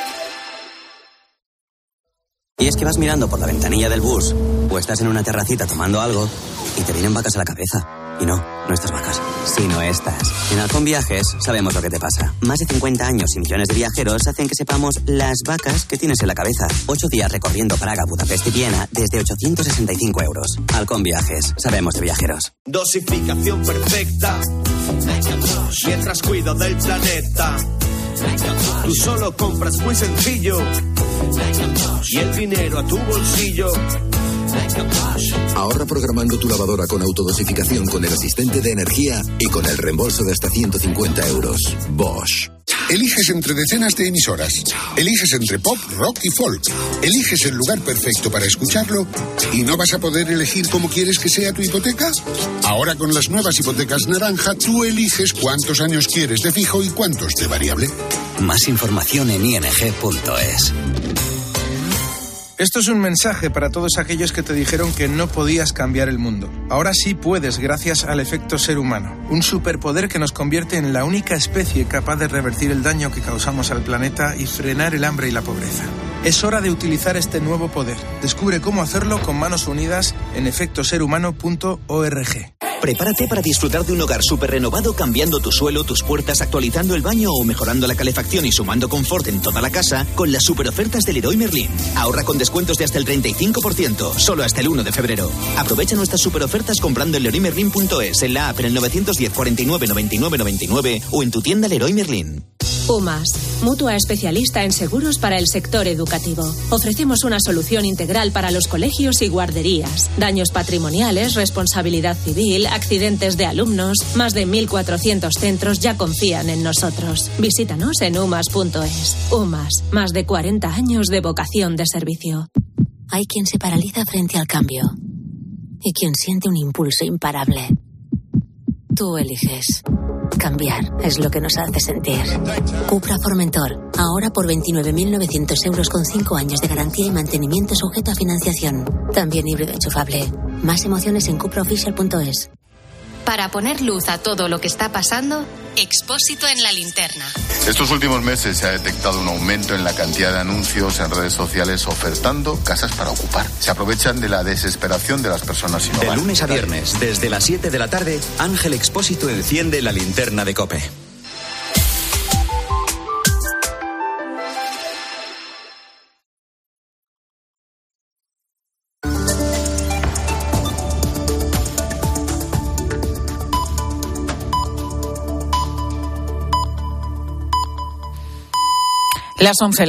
Y es que vas mirando por la ventanilla del bus o estás en una terracita tomando algo y te vienen vacas a la cabeza. Y no, no estas vacas, sino estas. En Halcón Viajes sabemos lo que te pasa. Más de cincuenta años y millones de viajeros hacen que sepamos las vacas que tienes en la cabeza. Ocho días recorriendo Praga, Budapest y Viena desde ochocientos sesenta y cinco euros. Halcón Viajes, sabemos de viajeros. Dosificación perfecta mientras cuido del planeta. Tú solo compras muy sencillo y el dinero a tu bolsillo. Ahorra programando tu lavadora con autodosificación con el asistente de energía y con el reembolso de hasta ciento cincuenta euros. Bosch. Eliges entre decenas de emisoras. Eliges entre pop, rock y folk. Eliges el lugar perfecto para escucharlo y no vas a poder elegir cómo quieres que sea tu hipoteca. Ahora con las nuevas hipotecas naranja, tú eliges cuántos años quieres de fijo y cuántos de variable. Más información en i n g punto es. Esto es un mensaje para todos aquellos que te dijeron que no podías cambiar el mundo. Ahora sí puedes gracias al efecto ser humano, un superpoder que nos convierte en la única especie capaz de revertir el daño que causamos al planeta y frenar el hambre y la pobreza. Es hora de utilizar este nuevo poder. Descubre cómo hacerlo con manos unidas en efecto ser humano punto org. Prepárate para disfrutar de un hogar súper renovado cambiando tu suelo, tus puertas, actualizando el baño o mejorando la calefacción y sumando confort en toda la casa con las super ofertas del Leroy Merlin. Ahorra con descuentos de hasta el treinta y cinco por ciento, solo hasta el uno de febrero. Aprovecha nuestras super ofertas comprando en leroy merlin punto es, en la app, en el novecientos diez, cuarenta y nueve, noventa y nueve, noventa y nueve o en tu tienda Leroy Merlin. UMAS, mutua especialista en seguros para el sector educativo. Ofrecemos una solución integral para los colegios y guarderías. Daños patrimoniales, responsabilidad civil, accidentes de alumnos. Más de mil cuatrocientos centros ya confían en nosotros. Visítanos en umas punto es. UMAS, más de cuarenta años de vocación de servicio. Hay quien se paraliza frente al cambio y quien siente un impulso imparable. Tú eliges. Cambiar es lo que nos hace sentir. Cupra Formentor, ahora por veintinueve mil novecientos euros con cinco años de garantía y mantenimiento sujeto a financiación. También híbrido enchufable. Más emociones en cupra oficial punto es. Para poner luz a todo lo que está pasando, Expósito en la linterna. Estos últimos meses se ha detectado un aumento en la cantidad de anuncios en redes sociales ofertando casas para ocupar. Se aprovechan de la desesperación de las personas sin hogar. De lunes a viernes, desde las siete de la tarde, Ángel Expósito enciende la linterna de COPE. Las once.